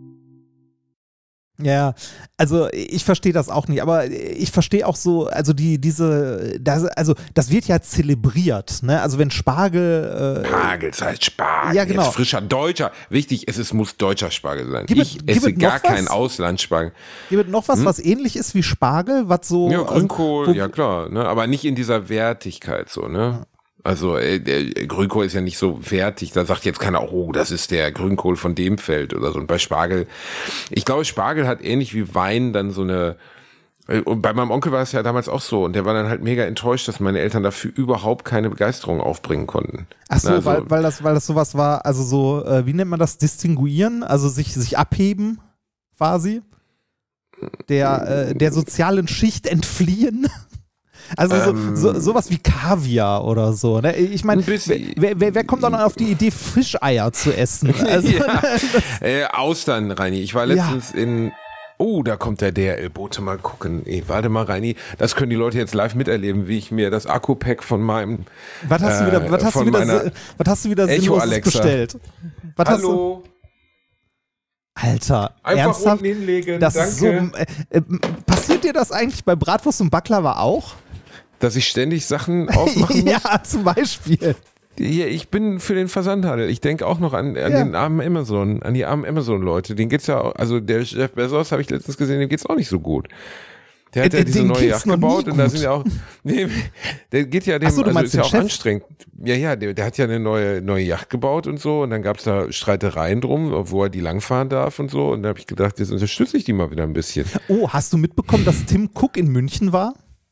Speaker 5: Ja, also ich verstehe das auch nicht, aber ich verstehe auch so, also die, diese, das, also das wird ja zelebriert, ne? Also wenn Spargel. Äh,
Speaker 4: Spargel, das heißt Spargel.
Speaker 5: Ja, genau.
Speaker 4: Jetzt frischer deutscher. Wichtig, es ist, muss deutscher Spargel sein.
Speaker 5: Gib es-
Speaker 4: ich
Speaker 5: gib
Speaker 4: esse
Speaker 5: es noch
Speaker 4: gar
Speaker 5: was?
Speaker 4: keinen Auslandsspargel.
Speaker 5: Hier wird noch was, was ähnlich ist wie Spargel, was so.
Speaker 4: Ja, Grünkohl,
Speaker 5: also, wo-
Speaker 4: ja klar, ne? Aber nicht in dieser Wertigkeit so, ne? Also äh, der Grünkohl ist ja nicht so wertig, da sagt jetzt keiner, oh, das ist der Grünkohl von dem Feld oder so. Und bei Spargel, ich glaube, Spargel hat ähnlich wie Wein dann so eine, und bei meinem Onkel war es ja damals auch so, und der war dann halt mega enttäuscht, dass meine Eltern dafür überhaupt keine Begeisterung aufbringen konnten.
Speaker 5: Ach so,
Speaker 4: Also,
Speaker 5: weil, weil, das, weil das sowas war, also so, äh, wie nennt man das, distinguieren, also sich, sich abheben quasi, der, äh, der sozialen Schicht entfliehen. Also so,
Speaker 4: Ähm.
Speaker 5: so, sowas wie Kaviar oder so. Ne? Ich meine,
Speaker 4: Ein bisschen.
Speaker 5: wer, wer, wer kommt dann auf die Idee, Fischeier zu essen? Also,
Speaker 4: ja. äh, Austern, Reini. Ich war letztens in, oh, da kommt der D R L-Bote, mal gucken. Ey, warte mal, Reini, das können die Leute jetzt live miterleben, wie ich mir das Akku-Pack von meinem
Speaker 5: was hast du wieder, was
Speaker 4: äh,
Speaker 5: hast du
Speaker 4: von
Speaker 5: wieder,
Speaker 4: meiner
Speaker 5: si- was hast du wieder
Speaker 4: Echo
Speaker 5: Sinnloses
Speaker 4: Alexa.
Speaker 5: bestellt? Was hast du,
Speaker 4: Hallo,
Speaker 5: Alter,
Speaker 4: einfach
Speaker 5: ernsthaft?
Speaker 4: unten hinlegen,
Speaker 5: Das
Speaker 4: danke.
Speaker 5: ist so, äh, äh, passiert dir das eigentlich bei Bratwurst und Baklava auch?
Speaker 4: Dass ich ständig Sachen aufmachen muss?
Speaker 5: Ja, zum Beispiel.
Speaker 4: Hier, ich bin für den Versandhandel. Ich denke auch noch an, an
Speaker 5: Ja.
Speaker 4: den armen Amazon, an die armen Amazon-Leute. Denen geht's ja auch, also der Jeff Bezos habe ich letztens gesehen, dem geht's auch nicht so gut. Der hat
Speaker 5: Äh,
Speaker 4: ja diese
Speaker 5: dem
Speaker 4: neue
Speaker 5: geht's
Speaker 4: Yacht
Speaker 5: noch nie
Speaker 4: gebaut und da
Speaker 5: gut.
Speaker 4: sind ja auch, nee, der geht ja dem,
Speaker 5: Ach so, du
Speaker 4: also
Speaker 5: meinst
Speaker 4: ist ja
Speaker 5: den
Speaker 4: auch
Speaker 5: Chef?
Speaker 4: anstrengend. Ja, ja, der, der hat ja eine neue, neue Yacht gebaut und so und dann gab's da Streitereien drum, wo er die langfahren darf und so und da habe ich gedacht, jetzt unterstütze ich die mal wieder ein bisschen.
Speaker 5: Oh, hast du mitbekommen, dass Tim Cook in München war?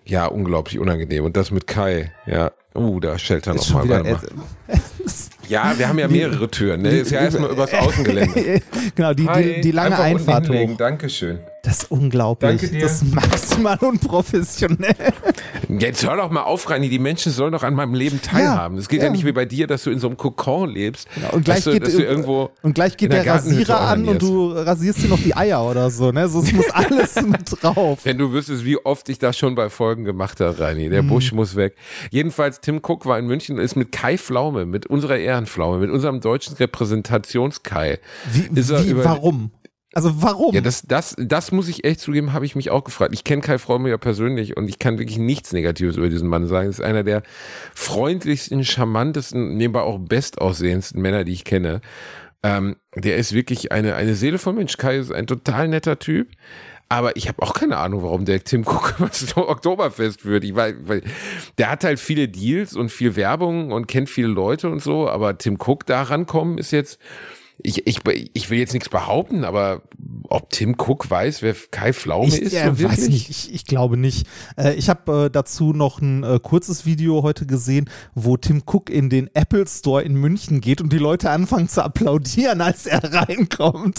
Speaker 4: Ja, unglaublich unangenehm. Und das mit Kai, ja. Uh, da schellt er nochmal. Mal. Ja, wir haben ja mehrere Türen. Ne? Ist ja erstmal übers Außengelände.
Speaker 5: Genau, die, die, die lange Einfahrt hoch.
Speaker 4: Dankeschön.
Speaker 5: Das ist unglaublich.
Speaker 3: Danke dir.
Speaker 5: Das ist maximal unprofessionell.
Speaker 4: Jetzt hör doch mal auf, Reini. Die Menschen sollen doch an meinem Leben teilhaben. Es ja, geht ja. ja nicht wie bei dir, dass du in so einem Kokon lebst.
Speaker 5: Genau. Und gleich
Speaker 4: du,
Speaker 5: geht,
Speaker 4: dass du irgendwo
Speaker 5: und gleich geht der Rasierer an und du rasierst dir noch die Eier oder so. Ne? So, es muss alles mit drauf.
Speaker 4: Wenn du wüsstest, wie oft ich das schon bei Folgen gemacht habe, Reini. Der mm. Busch muss weg. Jedenfalls, Tim Cook war in München und ist mit Kai Pflaume, mit unserer Ehrenpflaume, mit unserem deutschen Repräsentationskai.
Speaker 5: Wie,
Speaker 4: ist er
Speaker 5: wie
Speaker 4: über,
Speaker 5: warum? Also warum?
Speaker 4: Ja, das, das, das muss ich echt zugeben, habe ich mich auch gefragt. Ich kenne Kai Pflaume ja persönlich und ich kann wirklich nichts Negatives über diesen Mann sagen. Das ist einer der freundlichsten, charmantesten, nebenbei auch bestaussehendsten Männer, die ich kenne. Ähm, der ist wirklich eine, eine Seele von Mensch. Kai ist ein total netter Typ. Aber ich habe auch keine Ahnung, warum der Tim Cook was Oktoberfest führt. Ich weiß, weil der hat halt viele Deals und viel Werbung und kennt viele Leute und so. Aber Tim Cook da rankommen ist jetzt... Ich, ich, ich will jetzt nichts behaupten, aber ob Tim Cook weiß, wer Kai Pflaume
Speaker 5: ich,
Speaker 4: ist?
Speaker 5: Ja,
Speaker 4: so
Speaker 5: weiß nicht. Ich, ich glaube nicht. Äh, ich habe äh, dazu noch ein äh, kurzes Video heute gesehen, wo Tim Cook in den Apple Store in München geht und die Leute anfangen zu applaudieren, als er reinkommt.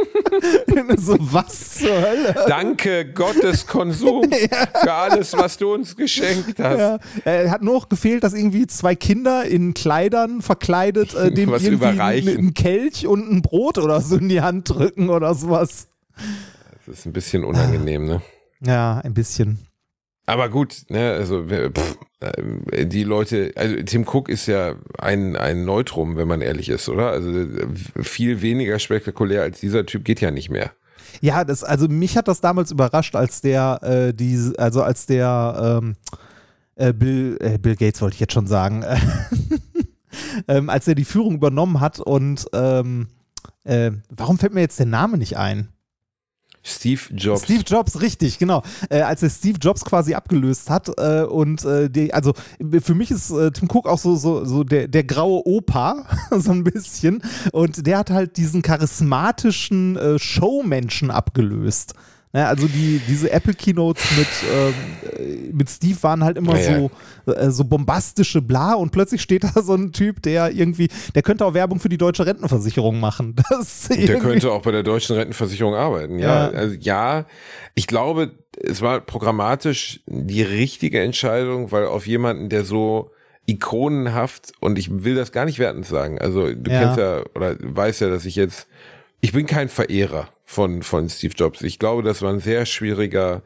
Speaker 5: So, was zur Hölle?
Speaker 4: Danke, Gott des Konsums, ja. für alles, was du uns geschenkt hast. Ja.
Speaker 5: Er hat nur noch gefehlt, dass irgendwie zwei Kinder in Kleidern verkleidet äh, dem
Speaker 4: was
Speaker 5: irgendwie
Speaker 4: überreichen.
Speaker 5: einen Kelch und ein Brot oder so in die Hand drücken oder sowas.
Speaker 4: Das ist ein bisschen unangenehm, ne?
Speaker 5: Ja, ein bisschen.
Speaker 4: Aber gut, ne, also pff, die Leute, also Tim Cook ist ja ein, ein Neutrum, wenn man ehrlich ist, oder? Also viel weniger spektakulär als dieser Typ geht ja nicht mehr.
Speaker 5: Ja, das, also mich hat das damals überrascht, als der, äh, die, also als der ähm, äh, Bill, äh, Bill Gates wollte ich jetzt schon sagen, ähm, als er die Führung übernommen hat und ähm, äh, warum fällt mir jetzt der Name nicht ein?
Speaker 4: Steve Jobs.
Speaker 5: Steve Jobs, richtig, genau. Äh, als er Steve Jobs quasi abgelöst hat äh, und äh, die, also für mich ist äh, Tim Cook auch so, so, so der, der graue Opa, so ein bisschen. Und der hat halt diesen charismatischen äh, Showmenschen abgelöst. Ja, also die, diese Apple-Keynotes mit, äh, mit Steve waren halt immer
Speaker 4: ja,
Speaker 5: so, äh, so bombastische Bla und plötzlich steht da so ein Typ, der irgendwie, der könnte auch Werbung für die deutsche Rentenversicherung machen. Das
Speaker 4: der könnte auch bei der deutschen Rentenversicherung arbeiten, ja. Ja. Also, ja, ich glaube, es war programmatisch die richtige Entscheidung, weil auf jemanden, der so ikonenhaft, und ich will das gar nicht wertend sagen, also du
Speaker 5: ja.
Speaker 4: kennst ja, oder weißt ja, dass ich jetzt, ich bin kein Verehrer von, von Steve Jobs. Ich glaube, das war ein sehr schwieriger,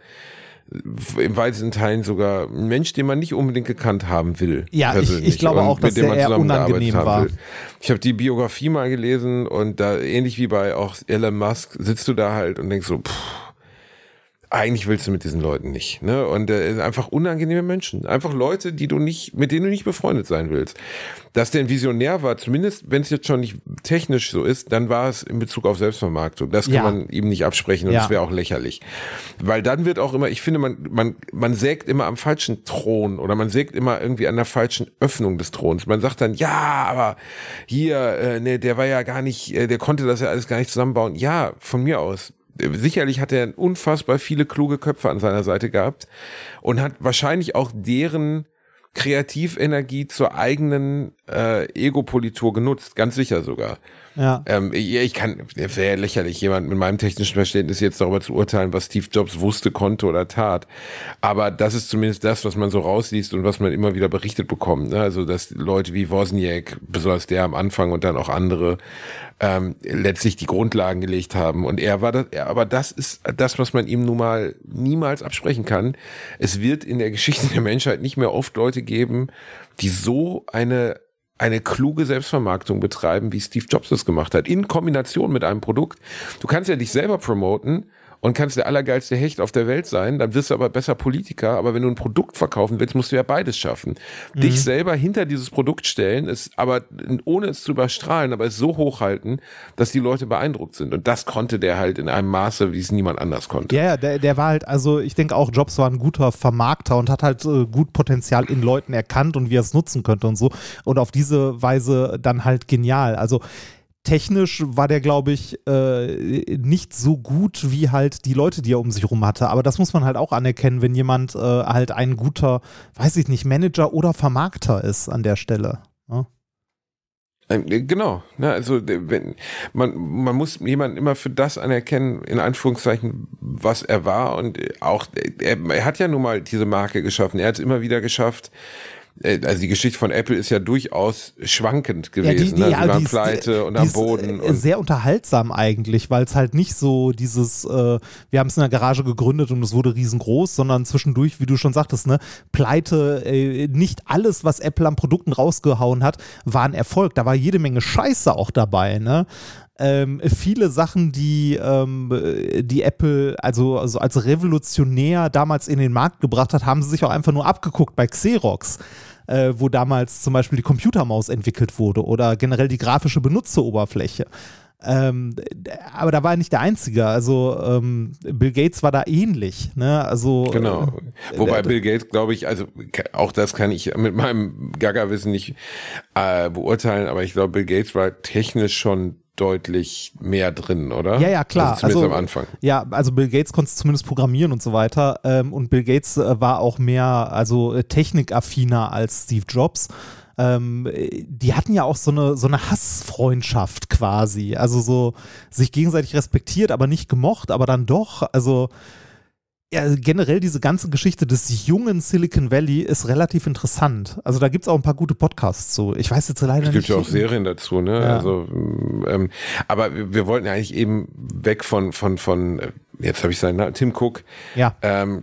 Speaker 4: im weitesten Teilen sogar ein Mensch, den man nicht unbedingt gekannt haben will.
Speaker 5: Ja, ich, ich glaube auch, dass der eher unangenehm war. Will.
Speaker 4: Ich habe die Biografie mal gelesen und da, ähnlich wie bei auch Elon Musk, sitzt du da halt und denkst so, pff, eigentlich willst du mit diesen Leuten nicht, ne? Und äh, einfach unangenehme Menschen, einfach Leute, die du nicht, mit denen du nicht befreundet sein willst. Dass der ein Visionär war, zumindest wenn es jetzt schon nicht technisch so ist, dann war es in Bezug auf Selbstvermarktung. Das kann
Speaker 5: ja.
Speaker 4: man ihm nicht absprechen und
Speaker 5: ja.
Speaker 4: das wäre auch lächerlich, weil dann wird auch immer, ich finde, man man man sägt immer am falschen Thron oder man sägt immer irgendwie an der falschen Öffnung des Throns. Man sagt dann, ja, aber hier, äh, ne, der war ja gar nicht, äh, der konnte das ja alles gar nicht zusammenbauen. Ja, von mir aus. Sicherlich hat er unfassbar viele kluge Köpfe an seiner Seite gehabt und hat wahrscheinlich auch deren Kreativenergie zur eigenen äh, Ego-Politur genutzt, ganz sicher sogar.
Speaker 5: Ja.
Speaker 4: Ähm, ich kann, wäre lächerlich, jemand mit meinem technischen Verständnis jetzt darüber zu urteilen, was Steve Jobs wusste, konnte oder tat. Aber das ist zumindest das, was man so rausliest und was man immer wieder berichtet bekommt. Ne? Also, dass Leute wie Wozniak, besonders der am Anfang und dann auch andere, ähm, letztlich die Grundlagen gelegt haben. Und er war das, er, aber das ist das, was man ihm nun mal niemals absprechen kann. Es wird in der Geschichte der Menschheit nicht mehr oft Leute geben, die so eine eine kluge Selbstvermarktung betreiben, wie Steve Jobs das gemacht hat, in Kombination mit einem Produkt. Du kannst ja dich selber promoten und kannst der allergeilste Hecht auf der Welt sein, dann wirst du aber besser Politiker, aber wenn du ein Produkt verkaufen willst, musst du ja beides schaffen. Mhm. Dich selber hinter dieses Produkt stellen, es aber ohne es zu überstrahlen, aber es so hochhalten, dass die Leute beeindruckt sind. Und das konnte der halt in einem Maße, wie es niemand anders konnte.
Speaker 5: Ja, der, der war halt, also ich denke auch, Jobs war ein guter Vermarkter und hat halt äh, gut Potenzial in Leuten erkannt und wie er es nutzen könnte und so. Und auf diese Weise dann halt genial. Also technisch war der, glaube ich, äh, nicht so gut wie halt die Leute, die er um sich rum hatte. Aber das muss man halt auch anerkennen, wenn jemand äh, halt ein guter, weiß ich nicht, Manager oder Vermarkter ist an der Stelle. Ja?
Speaker 4: Genau, ne, also wenn man man muss jemanden immer für das anerkennen, in Anführungszeichen, was er war, und auch er, er hat ja nun mal diese Marke geschaffen, er hat es immer wieder geschafft. Also die Geschichte von Apple ist ja durchaus schwankend gewesen. Ja, die, die, ne? Sie
Speaker 5: ja,
Speaker 4: waren
Speaker 5: die
Speaker 4: pleite
Speaker 5: ist,
Speaker 4: und am Boden.
Speaker 5: Ist, und sehr unterhaltsam eigentlich, weil es halt nicht so dieses, äh, wir haben es in der Garage gegründet und es wurde riesengroß, sondern zwischendurch, wie du schon sagtest, ne, pleite, äh, nicht alles, was Apple an Produkten rausgehauen hat, war ein Erfolg. Da war jede Menge Scheiße auch dabei, ne? Ähm, viele Sachen, die, ähm, die Apple also, also als revolutionär damals in den Markt gebracht hat, haben sie sich auch einfach nur abgeguckt bei Xerox, äh, wo damals zum Beispiel die Computermaus entwickelt wurde oder generell die grafische Benutzeroberfläche. Ähm, aber da war er nicht der Einzige, also ähm, Bill Gates war da ähnlich, ne? Also
Speaker 4: genau,
Speaker 5: äh,
Speaker 4: wobei
Speaker 5: äh,
Speaker 4: Bill Gates, glaube ich, also auch das kann ich mit meinem Gaga-Wissen nicht äh, beurteilen, aber ich glaube, Bill Gates war technisch schon deutlich mehr drin, oder?
Speaker 5: Ja, ja, klar.
Speaker 4: Also zumindest
Speaker 5: also,
Speaker 4: am Anfang.
Speaker 5: Ja, also Bill Gates konnte zumindest programmieren und so weiter. Ähm, und Bill Gates äh, war auch mehr, also äh, technikaffiner als Steve Jobs. Ähm, die hatten ja auch so eine, so eine Hassfreundschaft quasi. Also so sich gegenseitig respektiert, aber nicht gemocht, aber dann doch. Also ja, generell diese ganze Geschichte des jungen Silicon Valley ist relativ interessant. Also da gibt es auch ein paar gute Podcasts zu. Ich weiß jetzt leider nicht.
Speaker 4: Es gibt ja auch Serien dazu, ne?
Speaker 5: Ja.
Speaker 4: Also, ähm, aber wir wollten ja eigentlich eben weg von, von, von, jetzt habe ich seinen Namen, Tim Cook.
Speaker 5: Ja.
Speaker 4: Ähm,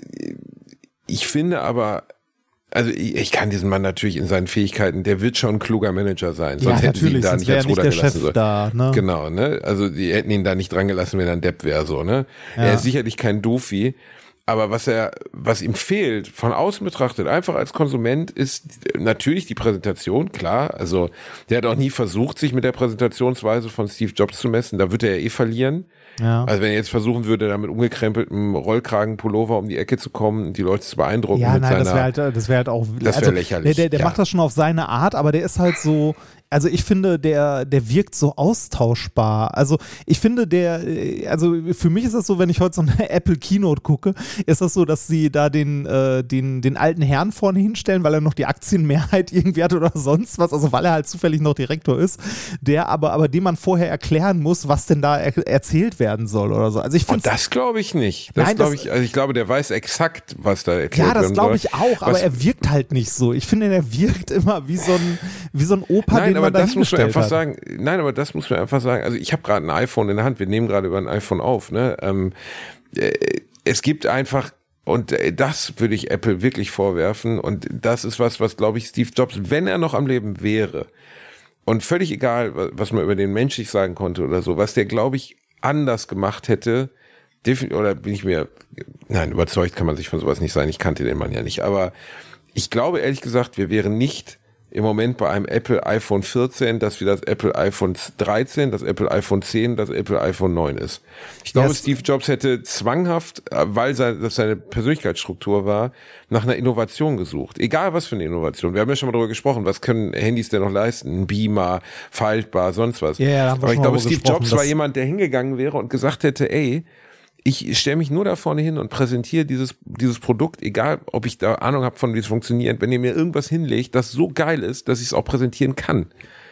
Speaker 4: ich finde aber, also ich, ich kann diesen Mann natürlich in seinen Fähigkeiten, der wird schon ein kluger Manager sein. Sonst
Speaker 5: ja,
Speaker 4: hätten sie ihn da nicht als Ruder gelassen.
Speaker 5: Chef da, ne?
Speaker 4: Genau, ne? Also die hätten ihn da nicht dran gelassen, wenn er ein Depp wäre, so, ne? Ja. Er ist sicherlich kein Doofi, aber was er, was ihm fehlt, von außen betrachtet, einfach als Konsument, ist natürlich die Präsentation, klar. Also der hat auch nie versucht, sich mit der Präsentationsweise von Steve Jobs zu messen. Da wird er ja eh verlieren. Ja. Also wenn er jetzt versuchen würde, da mit umgekrempeltem Rollkragenpullover um die Ecke zu kommen und die Leute zu beeindrucken
Speaker 5: ja,
Speaker 4: mit
Speaker 5: nein,
Speaker 4: seiner...
Speaker 5: das wäre halt, das wäre halt auch...
Speaker 4: Das wäre
Speaker 5: also,
Speaker 4: lächerlich.
Speaker 5: Der, der, der
Speaker 4: ja.
Speaker 5: macht das schon auf seine Art, aber der ist halt so... Also ich finde, der, der wirkt so austauschbar. Also ich finde, der, also für mich ist das so, wenn ich heute so eine Apple Keynote gucke, ist das so, dass sie da den, äh, den, den alten Herrn vorne hinstellen, weil er noch die Aktienmehrheit irgendwie hat oder sonst was, also weil er halt zufällig noch Direktor ist, der aber, aber dem man vorher erklären muss, was denn da er, erzählt werden soll oder so. Also ich finde,
Speaker 4: oh, das glaube ich nicht. Das
Speaker 5: Nein,
Speaker 4: glaube
Speaker 5: das,
Speaker 4: ich, also ich glaube, der weiß exakt, was da erklärt
Speaker 5: ja, das
Speaker 4: werden
Speaker 5: glaube
Speaker 4: soll.
Speaker 5: ich auch, aber
Speaker 4: was,
Speaker 5: er wirkt halt nicht so. Ich finde, er wirkt immer wie so ein, wie so ein Opa,
Speaker 4: Nein,
Speaker 5: den man
Speaker 4: aber
Speaker 5: da
Speaker 4: das muss man einfach
Speaker 5: hat.
Speaker 4: sagen. Nein, aber das muss man einfach sagen. Also ich habe gerade ein iPhone in der Hand. Wir nehmen gerade über ein iPhone auf. Ne? Ähm, äh, es gibt einfach, und äh, das würde ich Apple wirklich vorwerfen. Und das ist was, was glaube ich Steve Jobs, wenn er noch am Leben wäre, und völlig egal, was man über den menschlich sagen konnte oder so, was der glaube ich anders gemacht hätte, oder bin ich mir, nein, überzeugt kann man sich von sowas nicht sein. Ich kannte den Mann ja nicht. Aber ich glaube ehrlich gesagt, wir wären nicht im Moment bei einem Apple iPhone vierzehn, das wie das Apple iPhone dreizehn, das Apple iPhone zehn, das Apple iPhone neun ist. Ich glaube, yes. Steve Jobs hätte zwanghaft, weil das seine Persönlichkeitsstruktur war, nach einer Innovation gesucht. Egal was für eine Innovation. Wir haben ja schon mal darüber gesprochen, was können Handys denn noch leisten? Ein Beamer, faltbar, sonst was.
Speaker 5: Ja, yeah,
Speaker 4: aber ich glaube, Steve Jobs war jemand, der hingegangen wäre und gesagt hätte, ey, ich stelle mich nur da vorne hin und präsentiere dieses dieses Produkt, egal ob ich da Ahnung habe von, wie es funktioniert, wenn ihr mir irgendwas hinlegt, das so geil ist, dass ich es auch präsentieren kann.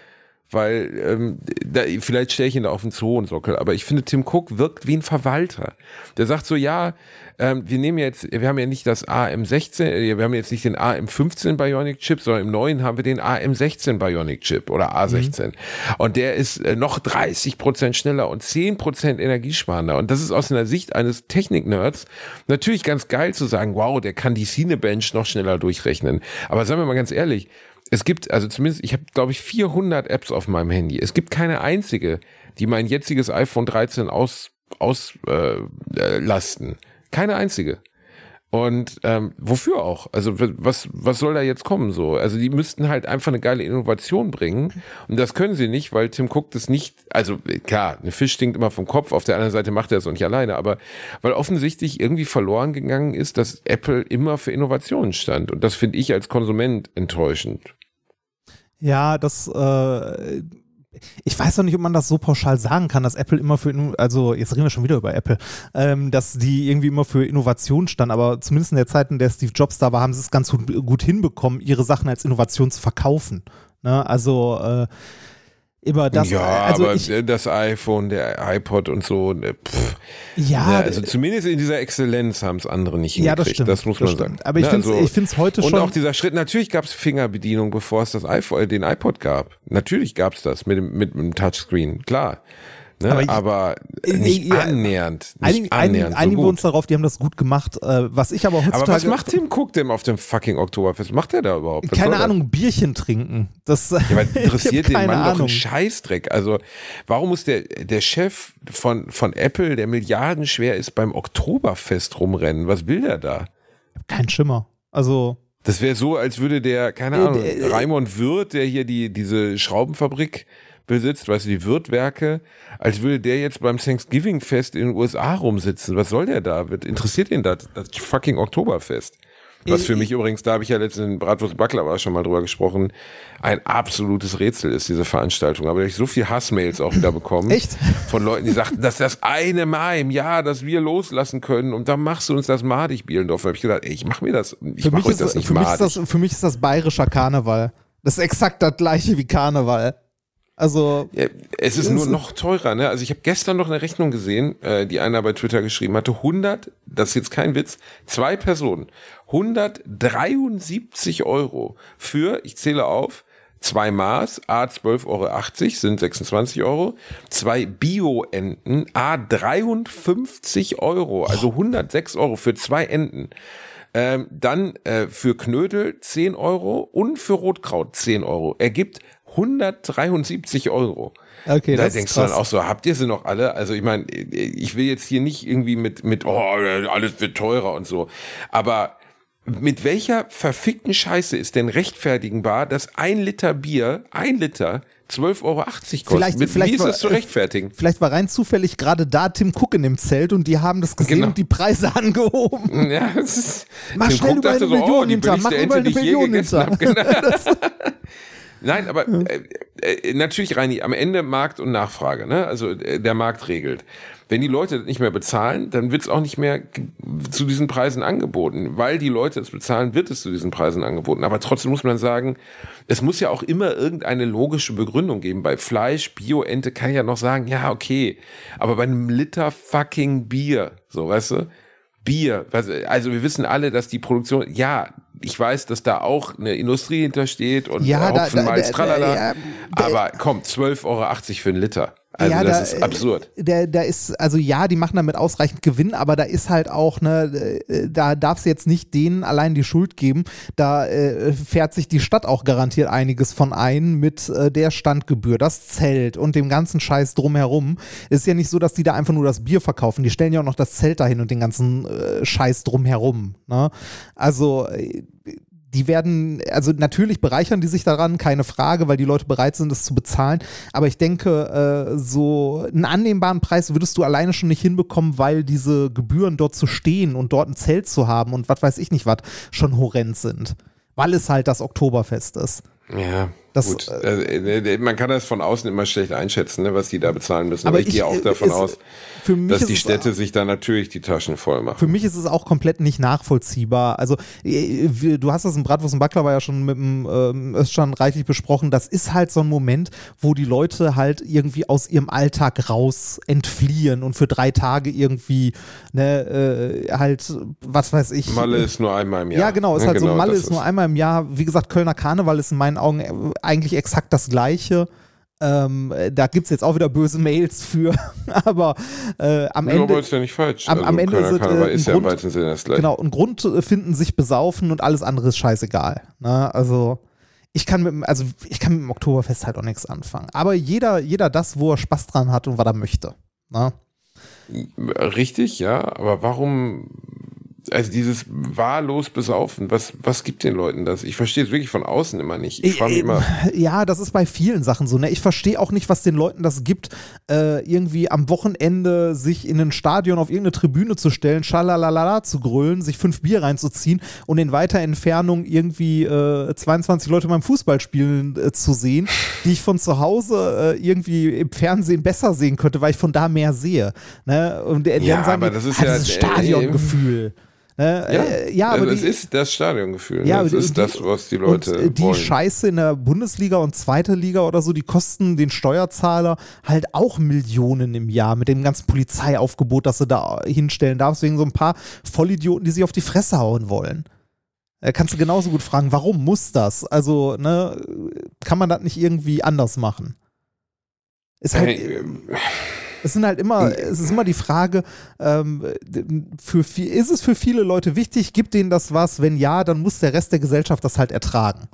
Speaker 4: Weil ähm, da, vielleicht stelle ich ihn da auf den Zoosockel, aber ich finde, Tim Cook wirkt wie ein Verwalter. Der sagt so, ja, ähm, wir nehmen jetzt, wir haben ja nicht das A M sechzehn, wir haben jetzt nicht den A M fünfzehn Bionic Chip, sondern im neuen haben wir den A M sechzehn Bionic Chip oder A sechzehn. Mhm. Und der ist äh, noch dreißig Prozent schneller und zehn Prozent energiesparender. Und das ist aus einer Sicht eines Technik-Nerds natürlich ganz geil zu sagen, wow, der kann die Cinebench noch schneller durchrechnen. Aber sagen wir mal ganz ehrlich, es gibt, also zumindest, ich habe, glaube ich, vierhundert Apps auf meinem Handy. Es gibt keine einzige, die mein jetziges iPhone dreizehn aus, auslasten. Äh, keine einzige. Und ähm, wofür auch? Also was was soll da jetzt kommen so? Also die müssten halt einfach eine geile Innovation bringen und das können sie nicht, weil Tim Cook das nicht, also klar, eine Fisch stinkt immer vom Kopf, auf der anderen Seite macht er es auch nicht alleine, aber weil offensichtlich irgendwie verloren gegangen ist, dass Apple immer für Innovationen stand und das finde ich als Konsument enttäuschend.
Speaker 5: Ja, das äh Ich weiß doch nicht, ob man das so pauschal sagen kann, dass Apple immer für, also jetzt reden wir schon wieder über Apple, ähm, dass die irgendwie immer für Innovation stand, aber zumindest in der Zeit, in der Steve Jobs da war, haben sie es ganz gut, gut hinbekommen, ihre Sachen als Innovation zu verkaufen. Ne? Also äh, immer das.
Speaker 4: Ja,
Speaker 5: also
Speaker 4: aber
Speaker 5: ich,
Speaker 4: das iPhone, der iPod und so, pff.
Speaker 5: Ja,
Speaker 4: ja, also zumindest in dieser Exzellenz haben es andere nicht hingekriegt,
Speaker 5: ja, das, stimmt,
Speaker 4: das muss man
Speaker 5: das
Speaker 4: sagen.
Speaker 5: Aber ich
Speaker 4: ne,
Speaker 5: finde es
Speaker 4: also,
Speaker 5: heute schon.
Speaker 4: Und auch dieser Schritt, natürlich gab es Fingerbedienung, bevor es das iPhone, den iPod gab. Natürlich gab es das mit dem, mit dem Touchscreen, klar. Ne, aber, ich, aber nicht äh, annähernd. Nicht
Speaker 5: einig,
Speaker 4: annähernd
Speaker 5: einigen
Speaker 4: so
Speaker 5: wir uns darauf, die haben das gut gemacht. Äh, was ich aber heutzutage.
Speaker 4: Aber was macht Tim Cook denn auf dem fucking Oktoberfest? Was macht der da überhaupt? Was
Speaker 5: keine Ahnung, Bierchen trinken. Das,
Speaker 4: ja, aber interessiert den Mann
Speaker 5: Ahnung.
Speaker 4: doch einen Scheißdreck. Also, warum muss der, der Chef von, von Apple, der milliardenschwer ist, beim Oktoberfest rumrennen? Was will der da?
Speaker 5: Kein Schimmer. Also.
Speaker 4: Das wäre so, als würde der, keine
Speaker 5: äh,
Speaker 4: Ahnung,
Speaker 5: äh,
Speaker 4: Raimund Wirth, der hier die, diese Schraubenfabrik besitzt, weißt du, die Wirth-Werke, als würde der jetzt beim Thanksgiving-Fest in den U S A rumsitzen. Was soll der da? Interessiert ihn das, das fucking Oktoberfest? Was für mich übrigens, da habe ich ja letztens in Bratwurst Baklava schon mal drüber gesprochen, ein absolutes Rätsel ist, diese Veranstaltung. Aber da habe ich so viel Hassmails auch wieder bekommen.
Speaker 5: Echt?
Speaker 4: Von Leuten, die sagten, das ist das eine Mal im Jahr, dass wir loslassen können und dann machst du uns das madig, Bielendorf. Da habe ich gedacht, ey, ich mach mir das, ich mach euch das nicht
Speaker 5: für mich
Speaker 4: madig.
Speaker 5: ist das, für mich ist das bayerischer Karneval. Das ist exakt das gleiche wie Karneval. Also
Speaker 4: ja, es ist nur noch teurer, ne? Also ich habe gestern noch eine Rechnung gesehen, äh, die einer bei Twitter geschrieben hatte, hundert, das ist jetzt kein Witz, zwei Personen, hundertdreiundsiebzig Euro für, ich zähle auf, zwei Maß, a zwölf Euro achtzig, sind sechsundzwanzig Euro, zwei Bio-Enten, a dreiundfünfzig Euro, also hundertsechs Euro für zwei Enten. Ähm, dann äh, für Knödel zehn Euro und für Rotkraut zehn Euro. Ergibt hundertdreiundsiebzig Euro.
Speaker 5: Okay,
Speaker 4: da
Speaker 5: das
Speaker 4: denkst
Speaker 5: ist
Speaker 4: du dann
Speaker 5: krass.
Speaker 4: auch so, habt ihr sie noch alle? Also ich meine, ich will jetzt hier nicht irgendwie mit, mit, oh, alles wird teurer und so. Aber mit welcher verfickten Scheiße ist denn rechtfertigbar, dass ein Liter Bier, ein Liter, zwölf Euro achtzig kostet?
Speaker 5: Vielleicht,
Speaker 4: mit,
Speaker 5: vielleicht
Speaker 4: wie ist
Speaker 5: war,
Speaker 4: das zu rechtfertigen?
Speaker 5: Vielleicht war rein zufällig gerade da Tim Cook in dem Zelt und die haben das gesehen
Speaker 4: Genau.
Speaker 5: und die Preise angehoben.
Speaker 4: Ja, das ist,
Speaker 5: Mach
Speaker 4: Tim
Speaker 5: schnell
Speaker 4: Cook
Speaker 5: über eine
Speaker 4: dachte so,
Speaker 5: Million
Speaker 4: oh, die
Speaker 5: hinter, mach
Speaker 4: billigste
Speaker 5: über
Speaker 4: Ente,
Speaker 5: eine
Speaker 4: die ich je
Speaker 5: Million
Speaker 4: gegessen
Speaker 5: hinter.
Speaker 4: habe. Genau. Nein, aber äh, äh, natürlich, Reini, am Ende Markt und Nachfrage, ne? Also äh, der Markt regelt. Wenn die Leute das nicht mehr bezahlen, dann wird es auch nicht mehr g- zu diesen Preisen angeboten. Weil die Leute es bezahlen, wird es zu diesen Preisen angeboten. Aber trotzdem muss man sagen, es muss ja auch immer irgendeine logische Begründung geben. Bei Fleisch, Bio-Ente kann ich ja noch sagen, ja, okay. Aber bei einem Liter fucking Bier, so, weißt du? Bier, also wir wissen alle, dass die Produktion, ja, ich weiß, dass da auch eine Industrie hintersteht und
Speaker 5: Ja, da-
Speaker 4: Hopfen,
Speaker 5: da-
Speaker 4: Malz,
Speaker 5: da-
Speaker 4: tralala.
Speaker 5: ja,
Speaker 4: aber komm, zwölf Euro achtzig für einen Liter. Also
Speaker 5: Ja,
Speaker 4: das
Speaker 5: da,
Speaker 4: ist absurd.
Speaker 5: Da, da ist, also ja, die machen damit ausreichend Gewinn, aber da ist halt auch, ne, äh, da darf es jetzt nicht denen allein die Schuld geben. Da äh, fährt sich die Stadt auch garantiert einiges von ein mit äh, der Standgebühr, das Zelt und dem ganzen Scheiß drumherum. Es ist ja nicht so, dass die da einfach nur das Bier verkaufen. Die stellen ja auch noch das Zelt dahin und den ganzen äh, Scheiß drumherum. Ne? Also äh, die werden, also natürlich bereichern die sich daran, keine Frage, weil die Leute bereit sind, es zu bezahlen. Aber ich denke, äh, so einen annehmbaren Preis würdest du alleine schon nicht hinbekommen, weil diese Gebühren dort zu stehen und dort ein Zelt zu haben und was weiß ich nicht was, schon horrend sind. Weil es halt das Oktoberfest ist.
Speaker 4: Ja,
Speaker 5: Das,
Speaker 4: gut. Äh, man kann das von außen immer schlecht einschätzen, ne, was die da bezahlen müssen.
Speaker 5: Aber
Speaker 4: Aber ich,
Speaker 5: ich-
Speaker 4: gehe auch davon
Speaker 5: es-
Speaker 4: aus,
Speaker 5: für mich
Speaker 4: dass
Speaker 5: ist
Speaker 4: die
Speaker 5: es-
Speaker 4: Städte sich da natürlich die Taschen voll machen.
Speaker 5: Für mich ist es auch komplett nicht nachvollziehbar. Also äh, wir- du hast das in Bratwurst und Baklava ja schon mit dem ähm, Özcan reichlich besprochen. Das ist halt so ein Moment, wo die Leute halt irgendwie aus ihrem Alltag raus entfliehen und für drei Tage irgendwie ne, äh, halt, was weiß ich.
Speaker 4: Malle ist nur einmal im Jahr.
Speaker 5: Ja, genau, ist
Speaker 4: Ja,
Speaker 5: halt so,
Speaker 4: genau,
Speaker 5: Malle
Speaker 4: das
Speaker 5: ist nur einmal im Jahr. Wie gesagt, Kölner Karneval ist in meinen Augen äh, eigentlich exakt das Gleiche. Ähm, da gibt es jetzt auch wieder böse Mails für, aber äh, am
Speaker 4: Ja, aber
Speaker 5: Ende.
Speaker 4: ist ja nicht falsch.
Speaker 5: am-
Speaker 4: also
Speaker 5: am Ende
Speaker 4: Kölner
Speaker 5: sind,
Speaker 4: Karneval
Speaker 5: äh,
Speaker 4: ist
Speaker 5: ein
Speaker 4: ja im
Speaker 5: Grund-
Speaker 4: weitesten Sinne das gleiche.
Speaker 5: Genau, einen Grund äh, finden, sich besaufen und alles andere ist scheißegal. Ne? Also ich kann mit dem, also ich kann mit dem Oktoberfest halt auch nichts anfangen. Aber jeder, jeder das, wo er Spaß dran hat und was er möchte. Ne?
Speaker 4: Richtig, ja, aber warum Also dieses wahllos Besaufen, was, was gibt den Leuten das? Ich verstehe es wirklich von außen immer nicht. Ich frage mich immer.
Speaker 5: Ja, das ist bei vielen Sachen so. Ne? Ich verstehe auch nicht, was den Leuten das gibt, äh, irgendwie am Wochenende sich in ein Stadion auf irgendeine Tribüne zu stellen, schalalala zu grölen, sich fünf Bier reinzuziehen und in weiter Entfernung irgendwie äh, zweiundzwanzig Leute beim Fußballspielen äh, zu sehen, die ich von zu Hause äh, irgendwie im Fernsehen besser sehen könnte, weil ich von da mehr sehe. Ne? Und äh,
Speaker 4: ja,
Speaker 5: dann sagen
Speaker 4: aber
Speaker 5: die,
Speaker 4: das ist
Speaker 5: ah,
Speaker 4: ja
Speaker 5: dieses Stadiongefühl. Äh,
Speaker 4: Ja,
Speaker 5: äh, ja, aber
Speaker 4: das
Speaker 5: die,
Speaker 4: ist das Stadiongefühl.
Speaker 5: ja,
Speaker 4: das
Speaker 5: die,
Speaker 4: ist das, was die Leute
Speaker 5: und die
Speaker 4: wollen.
Speaker 5: Scheiße in der Bundesliga und zweite Liga oder so, die kosten den Steuerzahler halt auch Millionen im Jahr mit dem ganzen Polizeiaufgebot, das du da hinstellen darfst, wegen so ein paar Vollidioten, die sich auf die Fresse hauen wollen. Da kannst du genauso gut fragen, warum muss das? Also, ne, kann man das nicht irgendwie anders machen? Ist halt...
Speaker 4: Hey, ähm,
Speaker 5: Es sind halt immer, es ist immer die Frage, ähm, für viel, ist es für viele Leute wichtig, gibt denen das was? Wenn ja, dann muss der Rest der Gesellschaft das halt ertragen.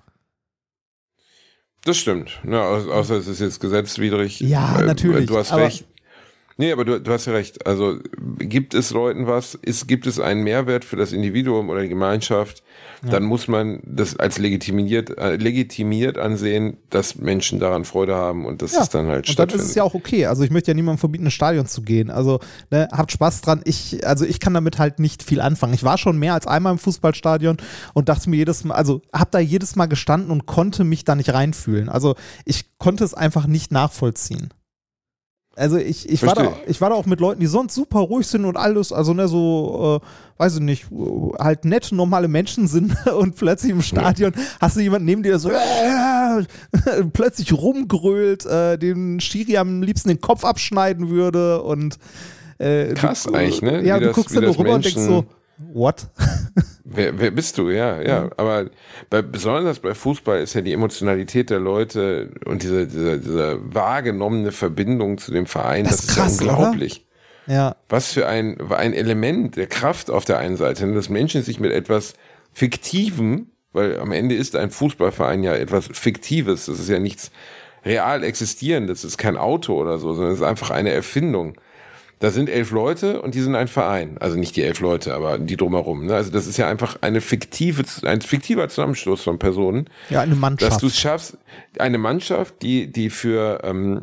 Speaker 4: Das stimmt. Ja, au- außer es ist jetzt gesetzwidrig.
Speaker 5: Ja,
Speaker 4: Äh,
Speaker 5: natürlich,
Speaker 4: Du hast
Speaker 5: aber-
Speaker 4: recht. Nee, aber du, du hast ja recht. Also gibt es Leuten was, ist, gibt es einen Mehrwert für das Individuum oder die Gemeinschaft,
Speaker 5: Ja.
Speaker 4: dann muss man das als legitimiert, äh, legitimiert ansehen, dass Menschen daran Freude haben und dass
Speaker 5: Ja,
Speaker 4: es dann halt
Speaker 5: und dann
Speaker 4: stattfindet.
Speaker 5: ist es ja auch okay. Also ich möchte ja niemandem verbieten, ins Stadion zu gehen. Also ne, habt Spaß dran. Ich, also ich kann damit halt nicht viel anfangen. Ich war schon mehr als einmal im Fußballstadion und dachte mir jedes Mal, also hab da jedes Mal gestanden und konnte mich da nicht reinfühlen. Also ich konnte es einfach nicht nachvollziehen. Also ich, ich, war da,
Speaker 4: Verstehe.
Speaker 5: ich war da auch mit Leuten, die sonst super ruhig sind und alles, also ne, so, äh, weiß ich nicht, äh, halt nette, normale Menschen sind und plötzlich im Stadion hast du jemanden neben dir, der so äh, plötzlich rumgrölt, äh, den Schiri am liebsten den Kopf abschneiden würde und äh,
Speaker 4: Krass
Speaker 5: du,
Speaker 4: eigentlich, ne?
Speaker 5: Ja,
Speaker 4: Wie
Speaker 5: du
Speaker 4: das-
Speaker 5: guckst
Speaker 4: wie
Speaker 5: dann nur
Speaker 4: das
Speaker 5: rüber und denkst so,
Speaker 4: Menschen-
Speaker 5: what?
Speaker 4: Wer, wer bist du? Ja, ja.
Speaker 5: Mhm.
Speaker 4: Aber bei, besonders bei Fußball ist ja die Emotionalität der Leute und diese, diese, diese wahrgenommene Verbindung zu dem Verein,
Speaker 5: Das
Speaker 4: das,
Speaker 5: ist
Speaker 4: ist
Speaker 5: krass,
Speaker 4: ja unglaublich.
Speaker 5: Ja.
Speaker 4: Was für ein, ein Element der Kraft auf der einen Seite, ne, dass Menschen sich mit etwas Fiktivem, weil am Ende ist ein Fußballverein ja etwas Fiktives, das ist ja nichts real existierendes, das ist kein Auto oder so, sondern es ist einfach eine Erfindung. Da sind elf Leute und die sind ein Verein. Also nicht die elf Leute, aber die drumherum. Ne? Also das ist ja einfach eine fiktive, ein fiktiver Zusammenschluss von Personen.
Speaker 5: Ja, eine Mannschaft.
Speaker 4: Dass du es schaffst, eine Mannschaft, die, die für, ähm,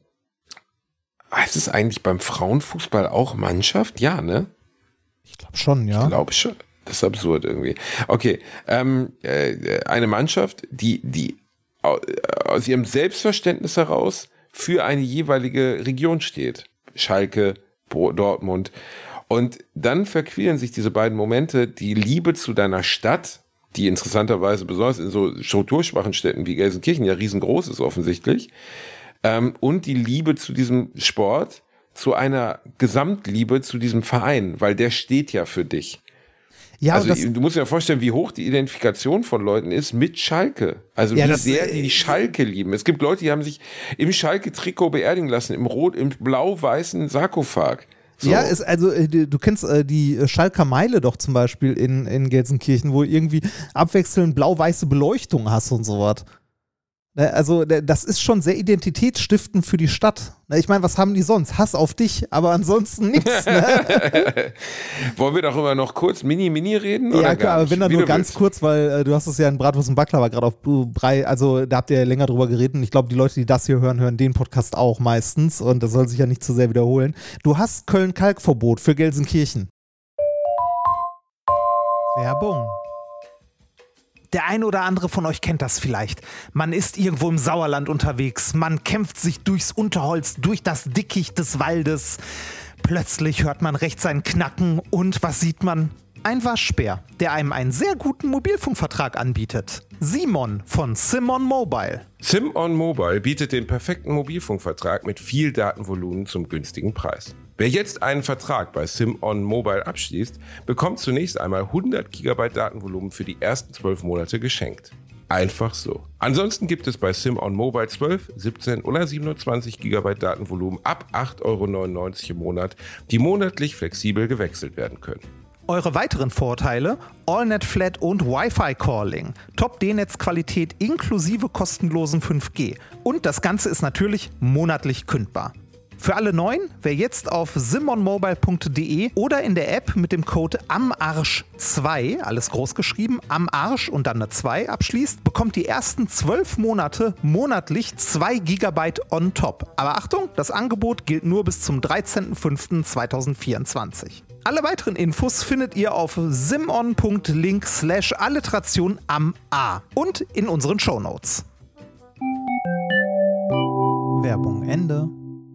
Speaker 4: heißt es eigentlich beim Frauenfußball auch Mannschaft? Ja, ne?
Speaker 5: Ich glaube schon, ja.
Speaker 4: Ich glaube schon. Das ist absurd irgendwie. Okay, ähm, äh, eine Mannschaft, die, die au- aus ihrem Selbstverständnis heraus für eine jeweilige Region steht. Schalke, Bo- Dortmund. Und dann verqueren sich diese beiden Momente, die Liebe zu deiner Stadt, die interessanterweise besonders in so strukturschwachen Städten wie Gelsenkirchen ja riesengroß ist offensichtlich, ähm, und die Liebe zu diesem Sport, zu einer Gesamtliebe zu diesem Verein, weil der steht ja für dich.
Speaker 5: Ja,
Speaker 4: Also
Speaker 5: und das,
Speaker 4: du musst dir ja vorstellen, wie hoch die Identifikation von Leuten ist mit Schalke. Also
Speaker 5: Ja,
Speaker 4: wie
Speaker 5: das-
Speaker 4: sehr die, die Schalke lieben. Es gibt Leute, die haben sich im Schalke-Trikot beerdigen lassen, im rot, im blau-weißen Sarkophag. So.
Speaker 5: Ja, ist, also äh, du du kennst äh, die äh, Schalker Meile doch zum Beispiel in, in Gelsenkirchen, wo irgendwie abwechselnd blau-weiße Beleuchtung hast und sowas. Ne, also der- das ist schon sehr identitätsstiftend für die Stadt. Ne, ich meine, was haben die sonst? Hass auf dich, aber ansonsten nichts. Ne?
Speaker 4: Wollen wir doch immer noch kurz Mini-Mini reden?
Speaker 5: Ja
Speaker 4: oder
Speaker 5: klar,
Speaker 4: gar
Speaker 5: aber
Speaker 4: nicht?
Speaker 5: wenn dann
Speaker 4: Wie
Speaker 5: nur
Speaker 4: du
Speaker 5: ganz
Speaker 4: willst.
Speaker 5: kurz, weil äh, du hast es ja in Bratwurst und Baklava gerade auf Brei, also da habt ihr ja länger drüber geredet und ich glaube, die Leute, die das hier hören, hören den Podcast auch meistens und das soll sich ja nicht zu sehr wiederholen. Du hast Köln-Kalkverbot für Gelsenkirchen. Werbung.
Speaker 6: Der eine oder andere von euch kennt das vielleicht. Man ist irgendwo im Sauerland unterwegs, man kämpft sich durchs Unterholz, durch das Dickicht des Waldes. Plötzlich hört man rechts ein Knacken und was sieht man? Ein Waschbär, der einem einen sehr guten Mobilfunkvertrag anbietet. Simon von Simon Mobile.
Speaker 4: SimOn Mobile bietet den perfekten Mobilfunkvertrag mit viel Datenvolumen zum günstigen Preis. Wer jetzt einen Vertrag bei SimOn Mobile abschließt, bekommt zunächst einmal hundert Gigabyte Datenvolumen für die ersten zwölf Monate geschenkt. Einfach so. Ansonsten gibt es bei SimOn Mobile zwölf, siebzehn oder siebenundzwanzig Gigabyte Datenvolumen ab acht Euro neunundneunzig im Monat, die monatlich flexibel gewechselt werden können.
Speaker 6: Eure weiteren Vorteile: AllNet Flat und Wi-Fi Calling, Top-D-Netz-Qualität inklusive kostenlosen fünf G und das Ganze ist natürlich monatlich kündbar. Für alle Neuen, wer jetzt auf simonmobile punkt de oder in der App mit dem Code amarsch zwei, alles groß geschrieben, amarsch und dann eine zwei abschließt, bekommt die ersten zwölf Monate monatlich zwei Gigabyte on top. Aber Achtung, das Angebot gilt nur bis zum dreizehnten fünften zweitausendvierundzwanzig. Alle weiteren Infos findet ihr auf simon punkt link slash alliteration am A und in unseren Shownotes.
Speaker 5: Werbung Ende.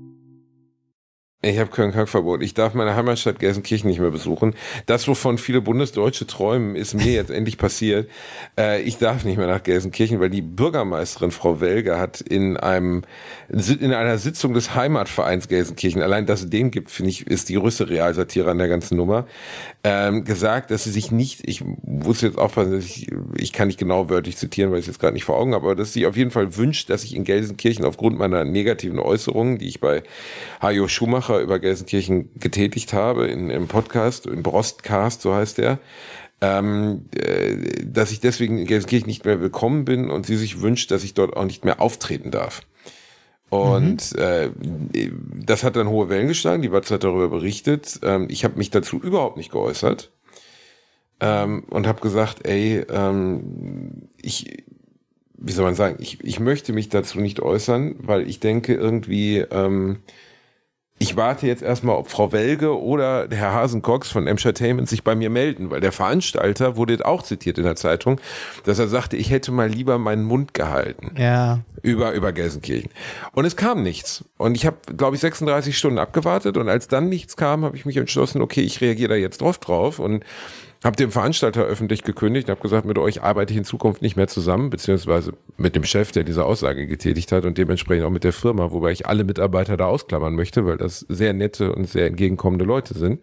Speaker 4: Ich habe Köln-Kack-Verbot. Ich darf meine Heimatstadt Gelsenkirchen nicht mehr besuchen. Das, wovon viele Bundesdeutsche träumen, ist mir jetzt endlich passiert. Äh, ich darf nicht mehr nach Gelsenkirchen, weil die Bürgermeisterin Frau Welge hat in einem in einer Sitzung des Heimatvereins Gelsenkirchen, allein dass es den gibt, finde ich, ist die größte Realsatire an der ganzen Nummer, ähm, gesagt, dass sie sich nicht, ich muss jetzt aufpassen, dass ich, ich kann nicht genau wörtlich zitieren, weil ich es jetzt gerade nicht vor Augen habe, aber dass sie auf jeden Fall wünscht, dass ich in Gelsenkirchen aufgrund meiner negativen Äußerungen, die ich bei Hajo Schumacher über Gelsenkirchen getätigt habe, in, im Podcast, im Brostcast, so heißt der, ähm, äh, dass ich deswegen in Gelsenkirchen nicht mehr willkommen bin und sie sich wünscht, dass ich dort auch nicht mehr auftreten darf. Und mhm. äh, das hat dann hohe Wellen geschlagen, die Watz hat darüber berichtet. Ähm, ich habe mich dazu überhaupt nicht geäußert ähm, und habe gesagt, ey, ähm, ich, wie soll man sagen, ich, ich möchte mich dazu nicht äußern, weil ich denke irgendwie, ähm, ich warte jetzt erstmal, ob Frau Welge oder der Herr Hasencox von Entertainment sich bei mir melden, weil der Veranstalter wurde auch zitiert in der Zeitung, dass er sagte, ich hätte mal lieber meinen Mund gehalten.
Speaker 5: Ja. Über,
Speaker 4: über Gelsenkirchen. Und es kam nichts. Und ich habe, glaube ich, sechsunddreißig Stunden abgewartet und als dann nichts kam, habe ich mich entschlossen, okay, ich reagiere da jetzt drauf drauf und habe dem Veranstalter öffentlich gekündigt und habe gesagt, mit euch arbeite ich in Zukunft nicht mehr zusammen, beziehungsweise mit dem Chef, der diese Aussage getätigt hat und dementsprechend auch mit der Firma, wobei ich alle Mitarbeiter da ausklammern möchte, weil das sehr nette und sehr entgegenkommende Leute sind.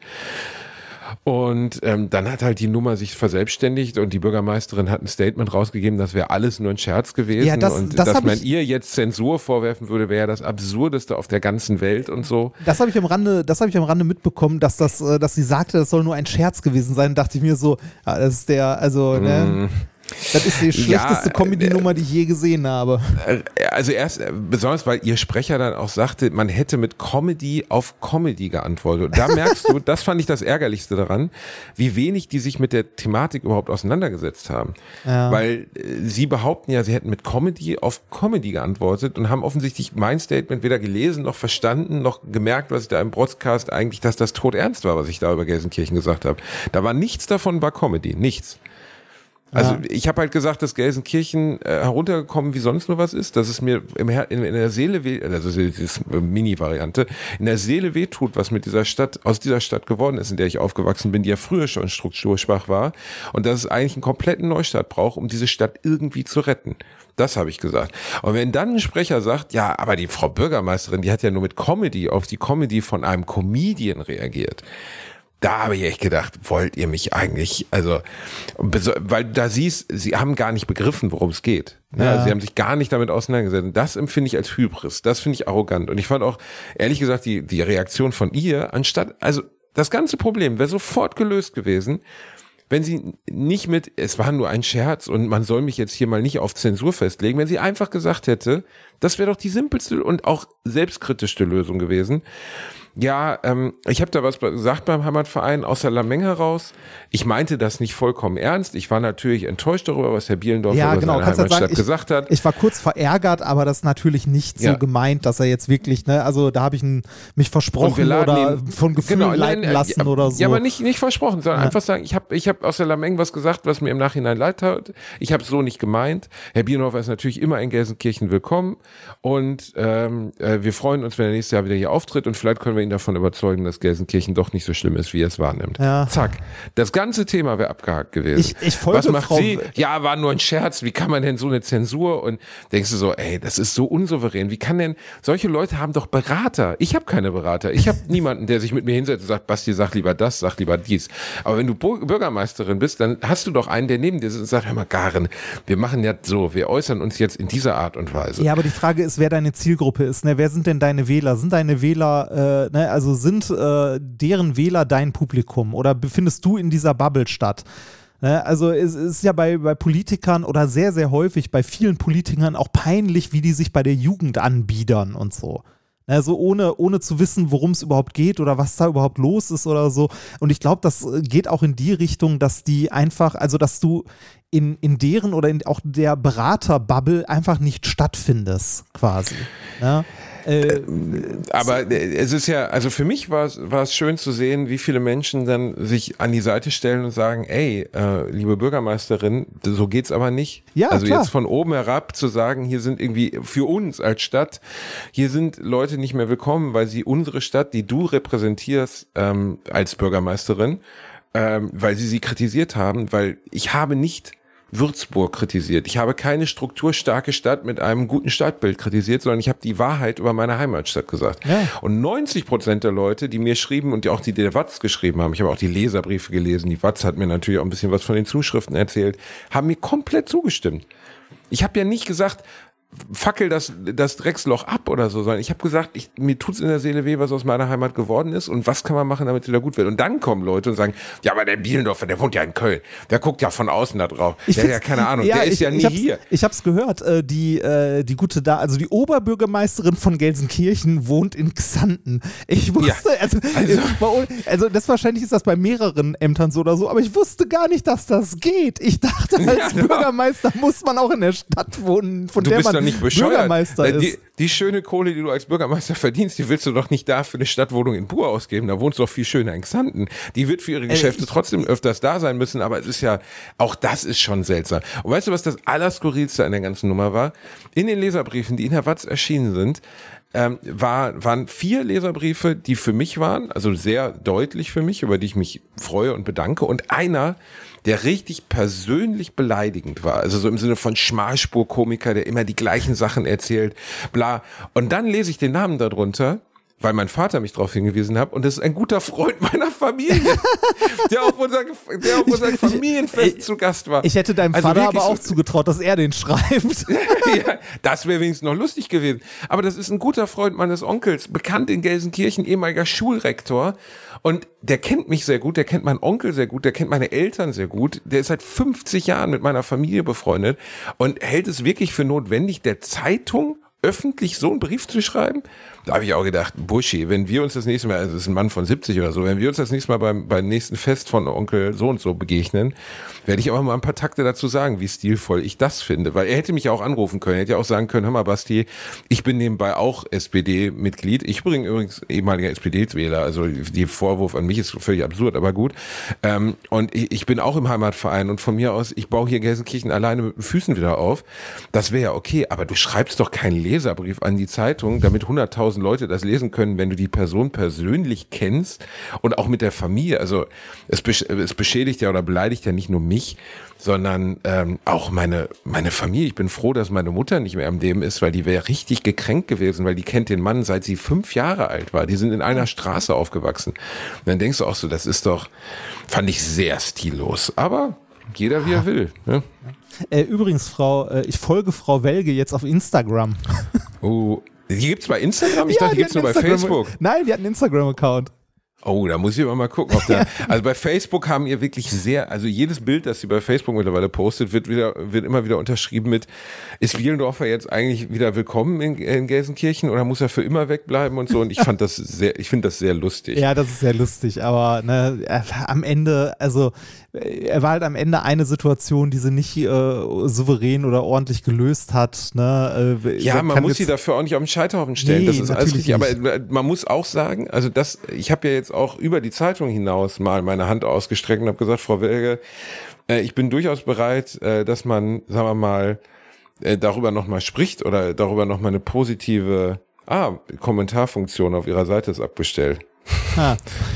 Speaker 4: Und ähm, dann hat halt die Nummer sich verselbstständigt und die Bürgermeisterin hat ein Statement rausgegeben, das wäre alles nur ein Scherz gewesen.
Speaker 5: Ja, das,
Speaker 4: und
Speaker 5: das
Speaker 4: dass man
Speaker 5: ich,
Speaker 4: ihr jetzt Zensur vorwerfen würde, wäre ja das Absurdeste auf der ganzen Welt und so.
Speaker 5: Das habe ich am Rande, das habe ich am Rande mitbekommen, dass das, dass sie sagte, das soll nur ein Scherz gewesen sein. Dachte ich mir so, ja, das ist der, also, ne? Mm. Das ist die schlechteste ja, Comedy-Nummer, die ich je gesehen habe.
Speaker 4: Also erst, besonders, weil ihr Sprecher dann auch sagte, man hätte mit Comedy auf Comedy geantwortet. Und da merkst du, das fand ich das Ärgerlichste daran, wie wenig die sich mit der Thematik überhaupt auseinandergesetzt haben. Ja. Weil äh, sie behaupten ja, sie hätten mit Comedy auf Comedy geantwortet und haben offensichtlich mein Statement weder gelesen, noch verstanden, noch gemerkt, was ich da im Broadcast eigentlich, dass das todernst war, was ich da über Gelsenkirchen gesagt habe. Da war nichts davon, war Comedy, nichts. Also ja. Ich habe halt gesagt, dass Gelsenkirchen äh, heruntergekommen wie sonst nur was ist, dass es mir im Her- in, in der Seele weh, also das ist eine Mini-Variante, in der Seele wehtut, was mit dieser Stadt, aus dieser Stadt geworden ist, in der ich aufgewachsen bin, die ja früher schon strukturschwach war und dass es eigentlich einen kompletten Neustart braucht, um diese Stadt irgendwie zu retten. Das habe ich gesagt. Und wenn dann ein Sprecher sagt, ja, aber die Frau Bürgermeisterin, die hat ja nur mit Comedy auf die Comedy von einem Comedian reagiert. Da habe ich echt gedacht, wollt ihr mich eigentlich, also, weil da siehst, sie haben gar nicht begriffen, worum es geht. Ja. Also sie haben sich gar nicht damit auseinandergesetzt. Und das empfinde ich als Hybris, das finde ich arrogant. Und ich fand auch, ehrlich gesagt, die, die Reaktion von ihr, anstatt, also das ganze Problem wäre sofort gelöst gewesen, wenn sie nicht mit, es war nur ein Scherz und man soll mich jetzt hier mal nicht auf Zensur festlegen, wenn sie einfach gesagt hätte, das wäre doch die simpelste und auch selbstkritischste Lösung gewesen. Ja, ähm, ich habe da was gesagt beim Heimatverein aus der Lameng heraus. Ich meinte das nicht vollkommen ernst. Ich war natürlich enttäuscht darüber, was Herr Bielendorf
Speaker 5: ja,
Speaker 4: über
Speaker 5: genau,
Speaker 4: seine Heimatstadt
Speaker 5: sagen, ich,
Speaker 4: gesagt hat.
Speaker 5: Ich war kurz verärgert, aber das ist natürlich nicht
Speaker 4: ja.
Speaker 5: so gemeint, dass er jetzt wirklich, ne, also da habe ich ein, mich versprochen oder ihn, von Gefühlen genau, leiten nein, lassen
Speaker 4: ja,
Speaker 5: oder so.
Speaker 4: Ja, aber nicht, nicht versprochen, sondern ja. einfach sagen, ich habe ich hab aus der Lameng was gesagt, was mir im Nachhinein leid tat. Ich habe es so nicht gemeint. Herr Bielendorf ist natürlich immer in Gelsenkirchen willkommen und ähm, äh, wir freuen uns, wenn er nächstes Jahr wieder hier auftritt und vielleicht können wir ihn davon überzeugen, dass Gelsenkirchen doch nicht so schlimm ist, wie er es wahrnimmt. Ja. Zack. Das ganze Thema wäre abgehakt gewesen.
Speaker 5: Ich, ich folge
Speaker 4: Was macht
Speaker 5: Frau
Speaker 4: sie? Ja, war nur ein Scherz. Wie kann man denn so eine Zensur? Und denkst du so, ey, das ist so unsouverän. Wie kann denn, solche Leute haben doch Berater. Ich habe keine Berater. Ich habe niemanden, der sich mit mir hinsetzt und sagt, Basti, sag lieber das, sag lieber dies. Aber wenn du Bürgermeisterin bist, dann hast du doch einen, der neben dir sitzt und sagt, hör mal, Garen, wir machen ja so, wir äußern uns jetzt in dieser Art und Weise.
Speaker 5: Ja, aber die Frage ist, wer deine Zielgruppe ist. Ne? Wer sind denn deine Wähler? Sind deine Wähler, äh, ne? also sind äh, deren Wähler dein Publikum oder befindest du in dieser Bubble statt? Also es ist ja bei, bei Politikern oder sehr, sehr häufig bei vielen Politikern auch peinlich, wie die sich bei der Jugend anbiedern und so. Also ohne, ohne zu wissen, worum es überhaupt geht oder was da überhaupt los ist oder so. Und ich glaube, das geht auch in die Richtung, dass die einfach, also dass du in, in deren oder in auch der Beraterbubble einfach nicht stattfindest, quasi. Ja? Äh,
Speaker 4: Aber es ist ja, also für mich war es, war es schön zu sehen, wie viele Menschen dann sich an die Seite stellen und sagen, ey, äh, liebe Bürgermeisterin, so geht's aber nicht.
Speaker 5: Ja,
Speaker 4: also
Speaker 5: klar.
Speaker 4: jetzt von oben herab zu sagen, hier sind irgendwie für uns als Stadt, hier sind Leute nicht mehr willkommen, weil sie unsere Stadt, die du repräsentierst ähm, als Bürgermeisterin, ähm, weil sie sie kritisiert haben, weil ich habe nicht Würzburg kritisiert. Ich habe keine strukturstarke Stadt mit einem guten Stadtbild kritisiert, sondern ich habe die Wahrheit über meine Heimatstadt gesagt.
Speaker 5: Ja.
Speaker 4: Und neunzig Prozent der Leute, die mir schrieben und die auch die der Watz geschrieben haben, ich habe auch die Leserbriefe gelesen, die Watz hat mir natürlich auch ein bisschen was von den Zuschriften erzählt, haben mir komplett zugestimmt. Ich habe ja nicht gesagt, fackel das, das Drecksloch ab oder so, sondern ich habe gesagt, ich, mir tut's in der Seele weh, was aus meiner Heimat geworden ist und was kann man machen, damit es wieder gut wird. Und dann kommen Leute und sagen, ja, aber der Bielendorfer, der wohnt ja in Köln, der guckt ja von außen da drauf,
Speaker 5: Ich
Speaker 4: der hat
Speaker 5: find's-
Speaker 4: ja keine Ahnung,
Speaker 5: ja,
Speaker 4: der ist
Speaker 5: ich,
Speaker 4: ja nie
Speaker 5: ich hab's,
Speaker 4: hier.
Speaker 5: Ich hab's gehört, äh, die, äh, die gute da, also die Oberbürgermeisterin von Gelsenkirchen wohnt in Xanten. Ich wusste,
Speaker 4: Ja,
Speaker 5: also,
Speaker 4: also-
Speaker 5: also, also das wahrscheinlich ist das bei mehreren Ämtern so oder so, aber ich wusste gar nicht, dass das geht. Ich dachte, als
Speaker 4: Ja,
Speaker 5: Bürgermeister muss man auch in der Stadt wohnen, von
Speaker 4: Du
Speaker 5: der
Speaker 4: bist
Speaker 5: man
Speaker 4: doch nicht bescheuert.
Speaker 5: Bürgermeister
Speaker 4: Die,
Speaker 5: ist.
Speaker 4: die schöne Kohle, die du als Bürgermeister verdienst, die willst du doch nicht da für eine Stadtwohnung in Buhr ausgeben. Da wohnst du doch viel schöner in Xanten. Die wird für ihre Geschäfte
Speaker 5: ich-
Speaker 4: trotzdem öfters da sein müssen, aber es ist ja, auch das ist schon seltsam. Und weißt du, was das Allerskurrilste an der ganzen Nummer war? In den Leserbriefen, die in der Watz erschienen sind, ähm, war, waren vier Leserbriefe, die für mich waren, also sehr deutlich für mich, über die ich mich freue und bedanke, und einer, der richtig persönlich beleidigend war, also so im Sinne von Schmalspurkomiker, der immer die gleichen Sachen erzählt, bla. Und dann lese ich den Namen darunter, weil mein Vater mich darauf hingewiesen hat, und das ist ein guter Freund meiner Familie, der auf unser, der auf unserem Familienfest
Speaker 5: ich-
Speaker 4: zu Gast war.
Speaker 5: Ich hätte deinem
Speaker 4: Also
Speaker 5: Vater
Speaker 4: wirklich
Speaker 5: aber auch
Speaker 4: so-
Speaker 5: zugetraut, dass er den schreibt.
Speaker 4: ja, das wäre wenigstens noch lustig gewesen. Aber das ist ein guter Freund meines Onkels, bekannt in Gelsenkirchen, ehemaliger Schulrektor. Und der kennt mich sehr gut, der kennt meinen Onkel sehr gut, der kennt meine Eltern sehr gut. Der ist seit fünfzig Jahren mit meiner Familie befreundet und hält es wirklich für notwendig, der Zeitung öffentlich so einen Brief zu schreiben. Da habe ich auch gedacht, Buschi, wenn wir uns das nächste Mal, also das ist ein Mann von siebzig oder so, wenn wir uns das nächste Mal beim, beim nächsten Fest von Onkel so und so begegnen, werde ich aber mal ein paar Takte dazu sagen, wie stilvoll ich das finde. Weil er hätte mich ja auch anrufen können, er hätte ja auch sagen können, hör mal Basti, ich bin nebenbei auch S P D-Mitglied. Ich bin übrigens ehemaliger S P D-Wähler, also die Vorwurf an mich ist völlig absurd, aber gut. Ähm, und ich, ich bin auch im Heimatverein und von mir aus, ich baue hier Gelsenkirchen alleine mit den Füßen wieder auf. Das wäre ja okay, aber du schreibst doch keinen Leserbrief an die Zeitung, damit hunderttausend Leute das lesen können, wenn du die Person persönlich kennst und auch mit der Familie. Also es, besch es beschädigt ja oder beleidigt ja nicht nur mich, sondern ähm, auch meine meine Familie. Ich bin froh, dass meine Mutter nicht mehr am Leben ist, weil die wäre richtig gekränkt gewesen, weil die kennt den Mann, seit sie fünf Jahre alt war. Die sind in einer Straße aufgewachsen. Und dann denkst du auch so, das ist doch, fand ich sehr stillos. Aber jeder wie er will. Ne?
Speaker 5: Äh, übrigens, Frau, äh, ich folge Frau Welge jetzt auf Instagram.
Speaker 4: Oh, die gibt's bei Instagram? Ich dachte, die gibt's
Speaker 5: hat
Speaker 4: nur bei
Speaker 5: einen Instagram-
Speaker 4: Facebook.
Speaker 5: Nein, die hat einen Instagram-Account.
Speaker 4: Oh, da muss ich aber mal gucken. Ob da, also bei Facebook haben ihr wirklich sehr, also jedes Bild, das sie bei Facebook mittlerweile postet, wird wieder, wird immer wieder unterschrieben mit, ist Bielendorfer jetzt eigentlich wieder willkommen in, in Gelsenkirchen oder muss er für immer wegbleiben und so? Und ich fand das sehr, ich finde das sehr lustig.
Speaker 5: Ja, das ist sehr lustig, aber ne, äh, am Ende, also äh, er war halt am Ende eine Situation, die sie nicht äh, souverän oder ordentlich gelöst hat. Ne? Äh,
Speaker 4: Ja, man
Speaker 5: kann
Speaker 4: muss
Speaker 5: jetzt-
Speaker 4: sie dafür auch nicht auf den Scheiterhaufen stellen.
Speaker 5: Nee,
Speaker 4: das ist alles
Speaker 5: natürlich
Speaker 4: richtig. Aber man muss auch sagen, also das, ich habe ja jetzt auch über die Zeitung hinaus mal meine Hand ausgestreckt und habe gesagt, Frau Welge, äh, ich bin durchaus bereit, äh, dass man, sagen wir mal, äh, darüber nochmal spricht oder darüber nochmal eine positive ah, Kommentarfunktion auf ihrer Seite ist abgestellt.
Speaker 5: Ha.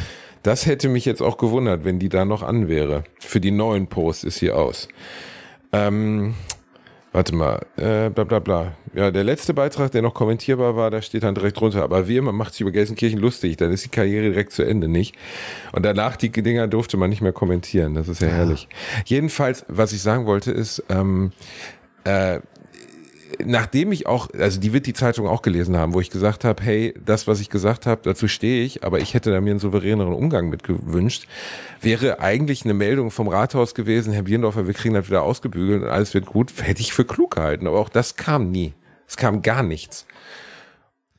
Speaker 4: Das hätte mich jetzt auch gewundert, wenn die da noch an wäre. Für die neuen Posts ist sie aus. Ähm, warte mal, äh, bla bla bla. Ja, der letzte Beitrag, der noch kommentierbar war, da steht dann direkt drunter. Aber wie immer macht sich über Gelsenkirchen lustig, dann ist die Karriere direkt zu Ende, nicht? Und danach, die Dinger durfte man nicht mehr kommentieren. Das ist ja, ja. herrlich. Jedenfalls, was ich sagen wollte, ist, ähm, äh, nachdem ich auch, also die wird die Zeitung auch gelesen haben, wo ich gesagt habe, hey, das, was ich gesagt habe, dazu stehe ich, aber ich hätte da mir einen souveräneren Umgang mit gewünscht, wäre eigentlich eine Meldung vom Rathaus gewesen, Herr Bielendorfer, wir kriegen das wieder ausgebügelt und alles wird gut, hätte ich für klug gehalten, aber auch das kam nie. Es kam gar nichts.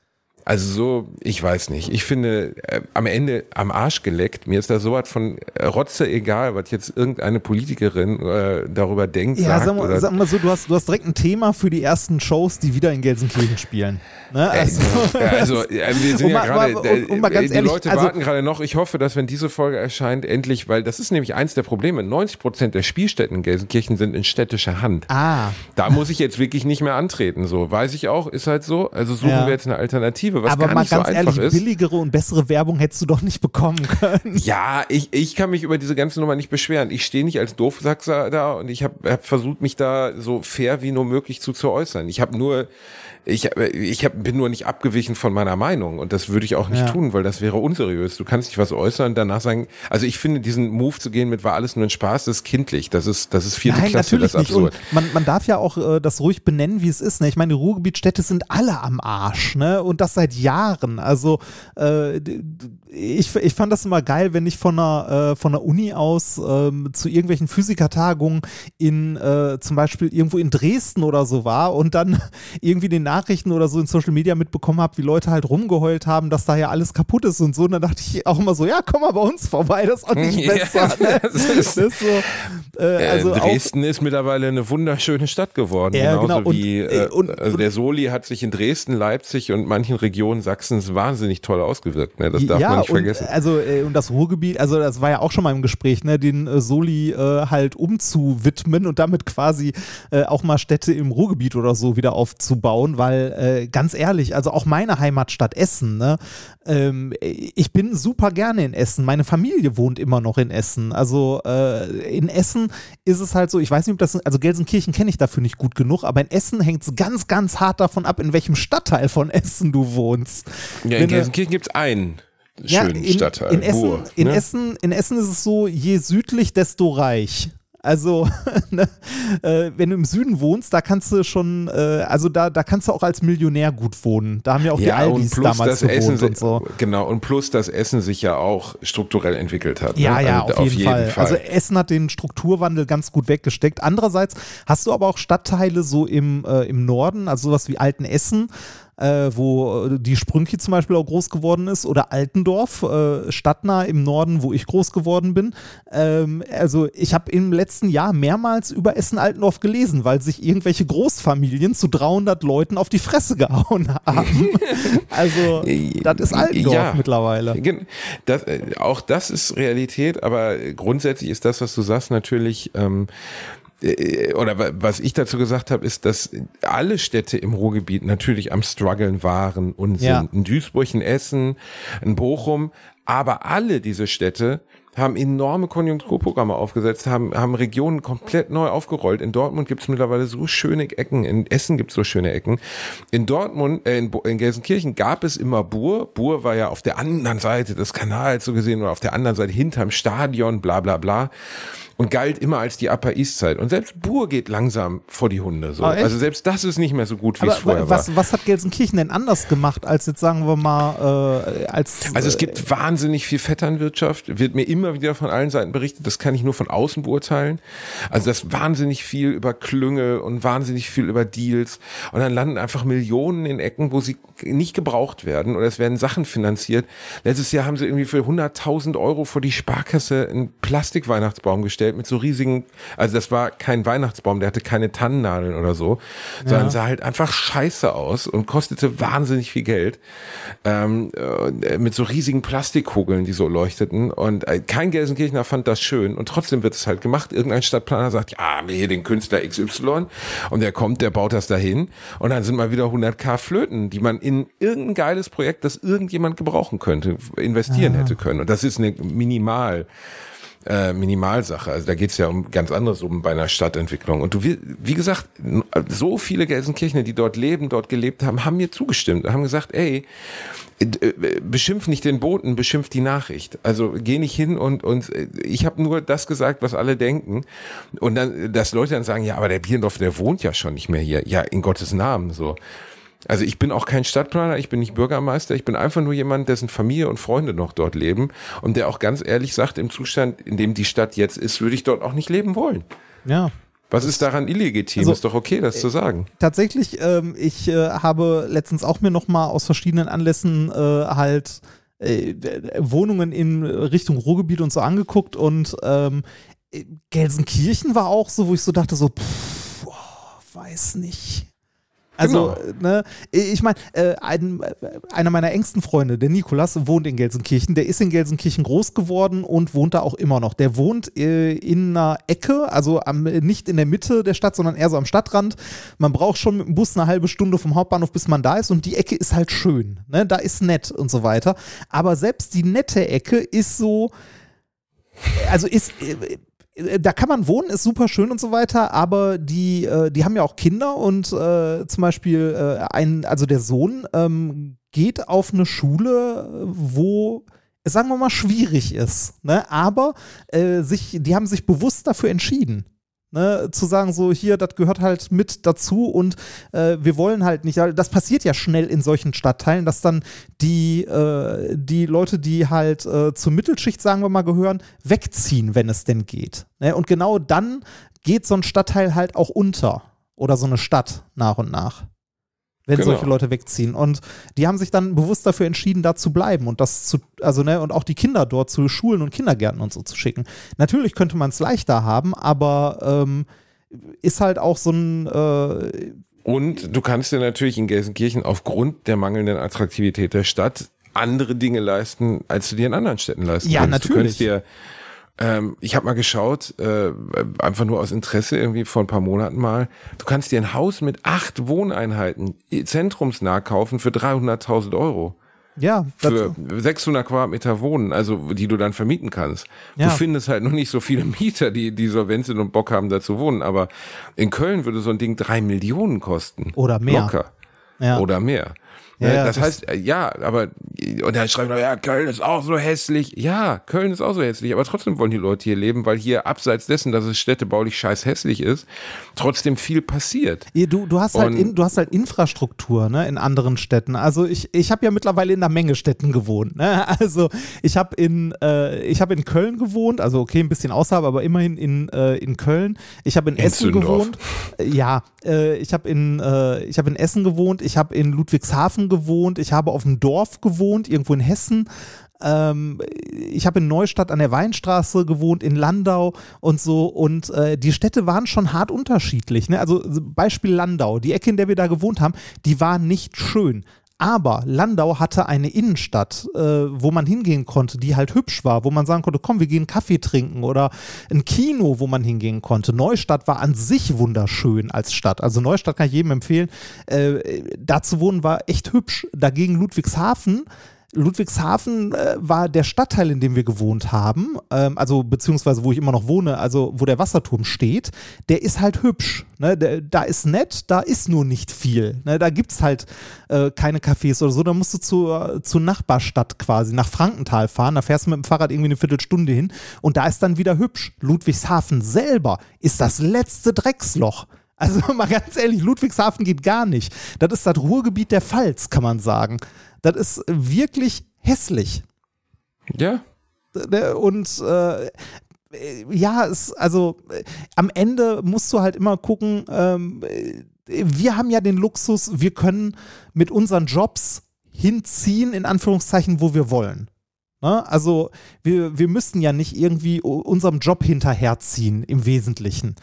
Speaker 4: Also so, ich weiß nicht. Ich finde, äh, am Ende am Arsch geleckt. Mir ist da sowas von äh, Rotze egal, was jetzt irgendeine Politikerin äh, darüber denkt,
Speaker 5: Ja,
Speaker 4: sagt.
Speaker 5: sag mal,
Speaker 4: oder
Speaker 5: sag mal so, du hast, du hast direkt ein Thema für die ersten Shows, die wieder in Gelsenkirchen spielen. Ne? Also,
Speaker 4: Ja, also äh, wir sind
Speaker 5: Um
Speaker 4: ja
Speaker 5: mal-
Speaker 4: gerade,
Speaker 5: um- um- um mal ganz
Speaker 4: die
Speaker 5: ehrlich,
Speaker 4: Leute
Speaker 5: also-
Speaker 4: warten gerade noch. Ich hoffe, dass wenn diese Folge erscheint, endlich, weil das ist nämlich eins der Probleme. neunzig Prozent der Spielstätten in Gelsenkirchen sind in städtischer Hand.
Speaker 5: ah,
Speaker 4: Da muss ich jetzt wirklich nicht mehr antreten. So weiß ich auch, ist halt so. Also suchen
Speaker 5: Ja.
Speaker 4: wir jetzt eine Alternative, was
Speaker 5: aber
Speaker 4: gar
Speaker 5: mal
Speaker 4: nicht so
Speaker 5: ganz
Speaker 4: einfach
Speaker 5: ehrlich,
Speaker 4: ist.
Speaker 5: billigere und bessere Werbung hättest du doch nicht bekommen können.
Speaker 4: Ja, ich, ich kann mich über diese ganze Nummer nicht beschweren. Ich stehe nicht als Doofsachser da und ich habe hab versucht, mich da so fair wie nur möglich zu, zu äußern. Ich habe nur, ich, ich hab, bin nur nicht abgewichen von meiner Meinung und das würde ich auch nicht
Speaker 5: Ja.
Speaker 4: tun, weil das wäre unseriös. Du kannst nicht was äußern und danach sagen, also ich finde diesen Move zu gehen mit war alles nur ein Spaß, das ist kindlich, das ist, das ist vierte
Speaker 5: Nein,
Speaker 4: Klasse,
Speaker 5: natürlich
Speaker 4: das ist
Speaker 5: nicht. Und
Speaker 4: absurd.
Speaker 5: man, man darf ja auch äh, das ruhig benennen, wie es ist. Ne? Ich meine, die Ruhrgebietstädte sind alle am Arsch, ne? Und das seit Jahren. Also äh, d- d- ich, ich fand das immer geil, wenn ich von einer, äh, von der Uni aus ähm, zu irgendwelchen Physikertagungen in äh, zum Beispiel irgendwo in Dresden oder so war und dann irgendwie den Nachrichten oder so in Social Media mitbekommen habe, wie Leute halt rumgeheult haben, dass da ja alles kaputt ist und so. Und dann dachte ich auch immer so, ja, komm mal bei uns vorbei, das ist auch nicht
Speaker 4: Ja,
Speaker 5: besser. Ne?
Speaker 4: das
Speaker 5: Das
Speaker 4: ist-
Speaker 5: ist so, äh, also
Speaker 4: äh,
Speaker 5: auch,
Speaker 4: Dresden ist mittlerweile eine wunderschöne Stadt geworden.
Speaker 5: Ja,
Speaker 4: genauso
Speaker 5: genau. Und,
Speaker 4: wie
Speaker 5: äh,
Speaker 4: äh,
Speaker 5: und-
Speaker 4: also der Soli hat sich in Dresden, Leipzig und manchen Regionen Sachsens wahnsinnig toll ausgewirkt. Ne? Das darf
Speaker 5: ja,
Speaker 4: man nicht
Speaker 5: und,
Speaker 4: vergessen.
Speaker 5: Also, äh, und das Ruhrgebiet, also das war ja auch schon mal im Gespräch, ne, den äh, Soli äh, halt umzuwidmen und damit quasi äh, auch mal Städte im Ruhrgebiet oder so wieder aufzubauen, weil äh, ganz ehrlich, also auch meine Heimatstadt Essen, ne, ähm, ich bin super gerne in Essen. Meine Familie wohnt immer noch in Essen. Also äh, in Essen ist es halt so, ich weiß nicht, ob das, also Gelsenkirchen kenne ich dafür nicht gut genug, aber in Essen hängt es ganz, ganz hart davon ab, in welchem Stadtteil von Essen du wohnst.
Speaker 4: Ja,
Speaker 5: Wenn
Speaker 4: in
Speaker 5: du-
Speaker 4: Gelsenkirchen gibt es einen
Speaker 5: ja,
Speaker 4: schönen
Speaker 5: in,
Speaker 4: Stadtteil.
Speaker 5: In Essen,
Speaker 4: Buhr,
Speaker 5: in,
Speaker 4: ne?
Speaker 5: Essen, in Essen ist es so, je südlich, desto reich. Also, ne, äh, wenn du im Süden wohnst, da kannst du schon, äh, also da, da kannst du auch als Millionär gut wohnen. Da haben ja auch die
Speaker 4: Ja, und
Speaker 5: Aldis
Speaker 4: plus
Speaker 5: damals
Speaker 4: das
Speaker 5: gewohnt
Speaker 4: Essen,
Speaker 5: und so.
Speaker 4: genau, und plus das Essen sich ja auch strukturell entwickelt hat.
Speaker 5: Ja,
Speaker 4: ne?
Speaker 5: ja,
Speaker 4: Also
Speaker 5: auf, jeden, Fall. Also Essen hat den Strukturwandel ganz gut weggesteckt. Andererseits hast du aber auch Stadtteile so im, äh, im Norden, also sowas wie Altenessen, äh, wo äh, die Sprünki zum Beispiel auch groß geworden ist, oder Altendorf, äh, stadtnah im Norden, wo ich groß geworden bin. Ähm, also ich habe im letzten Jahr mehrmals über Essen-Altendorf gelesen, weil sich irgendwelche Großfamilien zu dreihundert Leuten auf die Fresse gehauen haben. Also das ist Altendorf
Speaker 4: Ja.
Speaker 5: mittlerweile.
Speaker 4: Gen- Das, äh, auch das ist Realität, aber grundsätzlich ist das, was du sagst, natürlich, ähm, äh, oder wa- was ich dazu gesagt habe, ist, dass alle Städte im Ruhrgebiet natürlich am Struggeln waren und sind.
Speaker 5: Ja.
Speaker 4: Ein Duisburg, ein Essen, ein Bochum, aber alle diese Städte haben enorme Konjunkturprogramme aufgesetzt, haben, haben Regionen komplett neu aufgerollt. In Dortmund gibt es mittlerweile so schöne Ecken, in Essen gibt es so schöne Ecken. In Dortmund, äh, in, Bo- in Gelsenkirchen gab es immer Buhr. Buhr war ja auf der anderen Seite des Kanals so gesehen oder auf der anderen Seite hinterm Stadion, bla bla bla. Und galt immer als die Upper East Side. Und selbst Buhr geht langsam vor die Hunde. So.
Speaker 5: Ah, echt?
Speaker 4: Also selbst das ist nicht mehr so gut, wie es
Speaker 5: Aber
Speaker 4: vorher war.
Speaker 5: was, was hat Gelsenkirchen denn anders gemacht, als jetzt sagen wir mal, äh, als.
Speaker 4: Also es
Speaker 5: äh,
Speaker 4: gibt wahnsinnig viel Vetternwirtschaft, wird mir immer wieder von allen Seiten berichtet, das kann ich nur von außen beurteilen. Also das wahnsinnig viel über Klüngel und wahnsinnig viel über Deals und dann landen einfach Millionen in Ecken, wo sie nicht gebraucht werden oder es werden Sachen finanziert. Letztes Jahr haben sie irgendwie für hunderttausend Euro vor die Sparkasse einen Plastikweihnachtsbaum gestellt mit so riesigen, also das war kein Weihnachtsbaum, der hatte keine Tannennadeln oder so, sondern sah halt einfach scheiße aus und kostete wahnsinnig viel Geld, ähm, äh, mit so riesigen Plastikkugeln, die so leuchteten und äh, kein Gelsenkirchener fand das schön und trotzdem wird es halt gemacht. Irgendein Stadtplaner sagt, ja, haben wir hier den Künstler X Y und der kommt, der baut das dahin und dann sind mal wieder hunderttausend Flöten, die man in irgendein geiles Projekt, das irgendjemand gebrauchen könnte, investieren hätte können und das ist eine minimal Äh, Minimalsache. Also da geht's ja um ganz anderes, um bei einer Stadtentwicklung. Und du, wie, wie gesagt, so viele Gelsenkirchener, die dort leben, dort gelebt haben, haben mir zugestimmt, haben gesagt, ey, beschimpf nicht den Boten, beschimpf die Nachricht. Also geh nicht hin und, und ich habe nur das gesagt, was alle denken. Und dann, dass Leute dann sagen, ja, aber der Bierendorf, der wohnt ja schon nicht mehr hier. Ja, in Gottes Namen, so. Also ich bin auch kein Stadtplaner, ich bin nicht Bürgermeister, ich bin einfach nur jemand, dessen Familie und Freunde noch dort leben und der auch ganz ehrlich sagt, im Zustand, in dem die Stadt jetzt ist, würde ich dort auch nicht leben wollen.
Speaker 5: Ja.
Speaker 4: Was ist daran illegitim?
Speaker 5: Also,
Speaker 4: ist doch okay, das äh, zu sagen.
Speaker 5: Tatsächlich, ähm, ich äh, habe letztens auch mir nochmal aus verschiedenen Anlässen äh, halt äh, Wohnungen in Richtung Ruhrgebiet und so angeguckt und ähm, Gelsenkirchen war auch so, wo ich so dachte so, pff, oh, weiß nicht. Also, genau. ne, ich meine, äh, ein, einer meiner engsten Freunde, der Nikolas, wohnt in Gelsenkirchen. Der ist in Gelsenkirchen groß geworden und wohnt da auch immer noch. Der wohnt äh, in einer Ecke, also am, nicht in der Mitte der Stadt, sondern eher so am Stadtrand. Man braucht schon mit dem Bus eine halbe Stunde vom Hauptbahnhof, bis man da ist. Und die Ecke ist halt schön. Ne? Da ist nett und so weiter. Aber selbst die nette Ecke ist so, also ist... Äh, da kann man wohnen, ist super schön und so weiter, aber die, äh, die haben ja auch Kinder und äh, zum Beispiel äh, ein, also der Sohn ähm, geht auf eine Schule, wo es, sagen wir mal, schwierig ist, ne? Aber äh, sich, die haben sich bewusst dafür entschieden. Ne, zu sagen, so hier, das gehört halt mit dazu und äh, wir wollen halt nicht, das passiert ja schnell in solchen Stadtteilen, dass dann die, äh, die Leute, die halt äh, zur Mittelschicht, sagen wir mal, gehören, wegziehen, wenn es denn geht. Ne? Und genau dann geht so ein Stadtteil halt auch unter oder so eine Stadt nach und nach, wenn
Speaker 4: genau.
Speaker 5: solche Leute wegziehen. Und die haben sich dann bewusst dafür entschieden, da zu bleiben und das zu, also ne, und auch die Kinder dort zu Schulen und Kindergärten und so zu schicken. Natürlich könnte man es leichter haben, aber ähm, ist halt auch so ein äh
Speaker 4: Und du kannst dir natürlich in Gelsenkirchen aufgrund der mangelnden Attraktivität der Stadt andere Dinge leisten, als du dir in anderen Städten leisten
Speaker 5: ja,
Speaker 4: kannst.
Speaker 5: natürlich.
Speaker 4: Du könntest dir Ähm, ich habe mal geschaut, äh, einfach nur aus Interesse irgendwie vor ein paar Monaten mal, du kannst dir ein Haus mit acht Wohneinheiten zentrumsnah kaufen für dreihunderttausend Euro.
Speaker 5: Ja.
Speaker 4: Für sechshundert Quadratmeter Wohnen, also die du dann vermieten kannst.
Speaker 5: Ja.
Speaker 4: Du findest halt noch nicht so viele Mieter, die, die solvent sind und Bock haben, da zu wohnen. Aber in Köln würde so ein Ding drei Millionen kosten.
Speaker 5: Oder mehr.
Speaker 4: Locker.
Speaker 5: Ja.
Speaker 4: Oder mehr.
Speaker 5: Ja, ja,
Speaker 4: das,
Speaker 5: das
Speaker 4: heißt, ja, aber, und dann schreiben wir, ja, Köln ist auch so hässlich. Ja, Köln ist auch so hässlich, aber trotzdem wollen die Leute hier leben, weil hier abseits dessen, dass es städtebaulich scheiß hässlich ist, trotzdem viel passiert.
Speaker 5: Du, du, hast, halt in, du hast halt Infrastruktur, ne, in anderen Städten. Also ich, ich habe ja mittlerweile in einer Menge Städten gewohnt. Ne? Also ich habe in, äh, ich hab in Köln gewohnt, also okay, ein bisschen außerhalb, aber immerhin in, äh, in Köln. Ich habe in, in Essen
Speaker 4: Zündorf.
Speaker 5: gewohnt. Ja, äh, ich habe in, äh, ich hab in Essen gewohnt, ich habe in Ludwigshafen gewohnt, ich habe auf dem Dorf gewohnt, irgendwo in Hessen. Ähm, ich habe in Neustadt an der Weinstraße gewohnt, in Landau und so. Und äh, die Städte waren schon hart unterschiedlich. Ne? Also Beispiel Landau, die Ecke, in der wir da gewohnt haben, die war nicht schön. Aber Landau hatte eine Innenstadt, äh, wo man hingehen konnte, die halt hübsch war, wo man sagen konnte, komm, wir gehen Kaffee trinken, oder ein Kino, wo man hingehen konnte. Neustadt war an sich wunderschön als Stadt. Also Neustadt kann ich jedem empfehlen. Äh, da zu wohnen war echt hübsch. Dagegen Ludwigshafen. Ludwigshafen äh, war der Stadtteil, in dem wir gewohnt haben, ähm, also beziehungsweise wo ich immer noch wohne, also wo der Wasserturm steht, der ist halt hübsch. Ne? Der, da ist nett, da ist nur nicht viel. Ne? Da gibt es halt äh, keine Cafés oder so, da musst du zur, zur Nachbarstadt quasi, nach Frankenthal fahren, da fährst du mit dem Fahrrad irgendwie eine Viertelstunde hin und da ist dann wieder hübsch. Ludwigshafen selber ist das letzte Drecksloch. Also mal ganz ehrlich, Ludwigshafen geht gar nicht. Das ist das Ruhrgebiet der Pfalz, kann man sagen. Das ist wirklich hässlich.
Speaker 4: Ja.
Speaker 5: Und äh, ja, es, also äh, am Ende musst du halt immer gucken, ähm, wir haben ja den Luxus, wir können mit unseren Jobs hinziehen, in Anführungszeichen, wo wir wollen. Ne? Also wir, wir müssen ja nicht irgendwie unserem Job hinterherziehen, im Wesentlichen.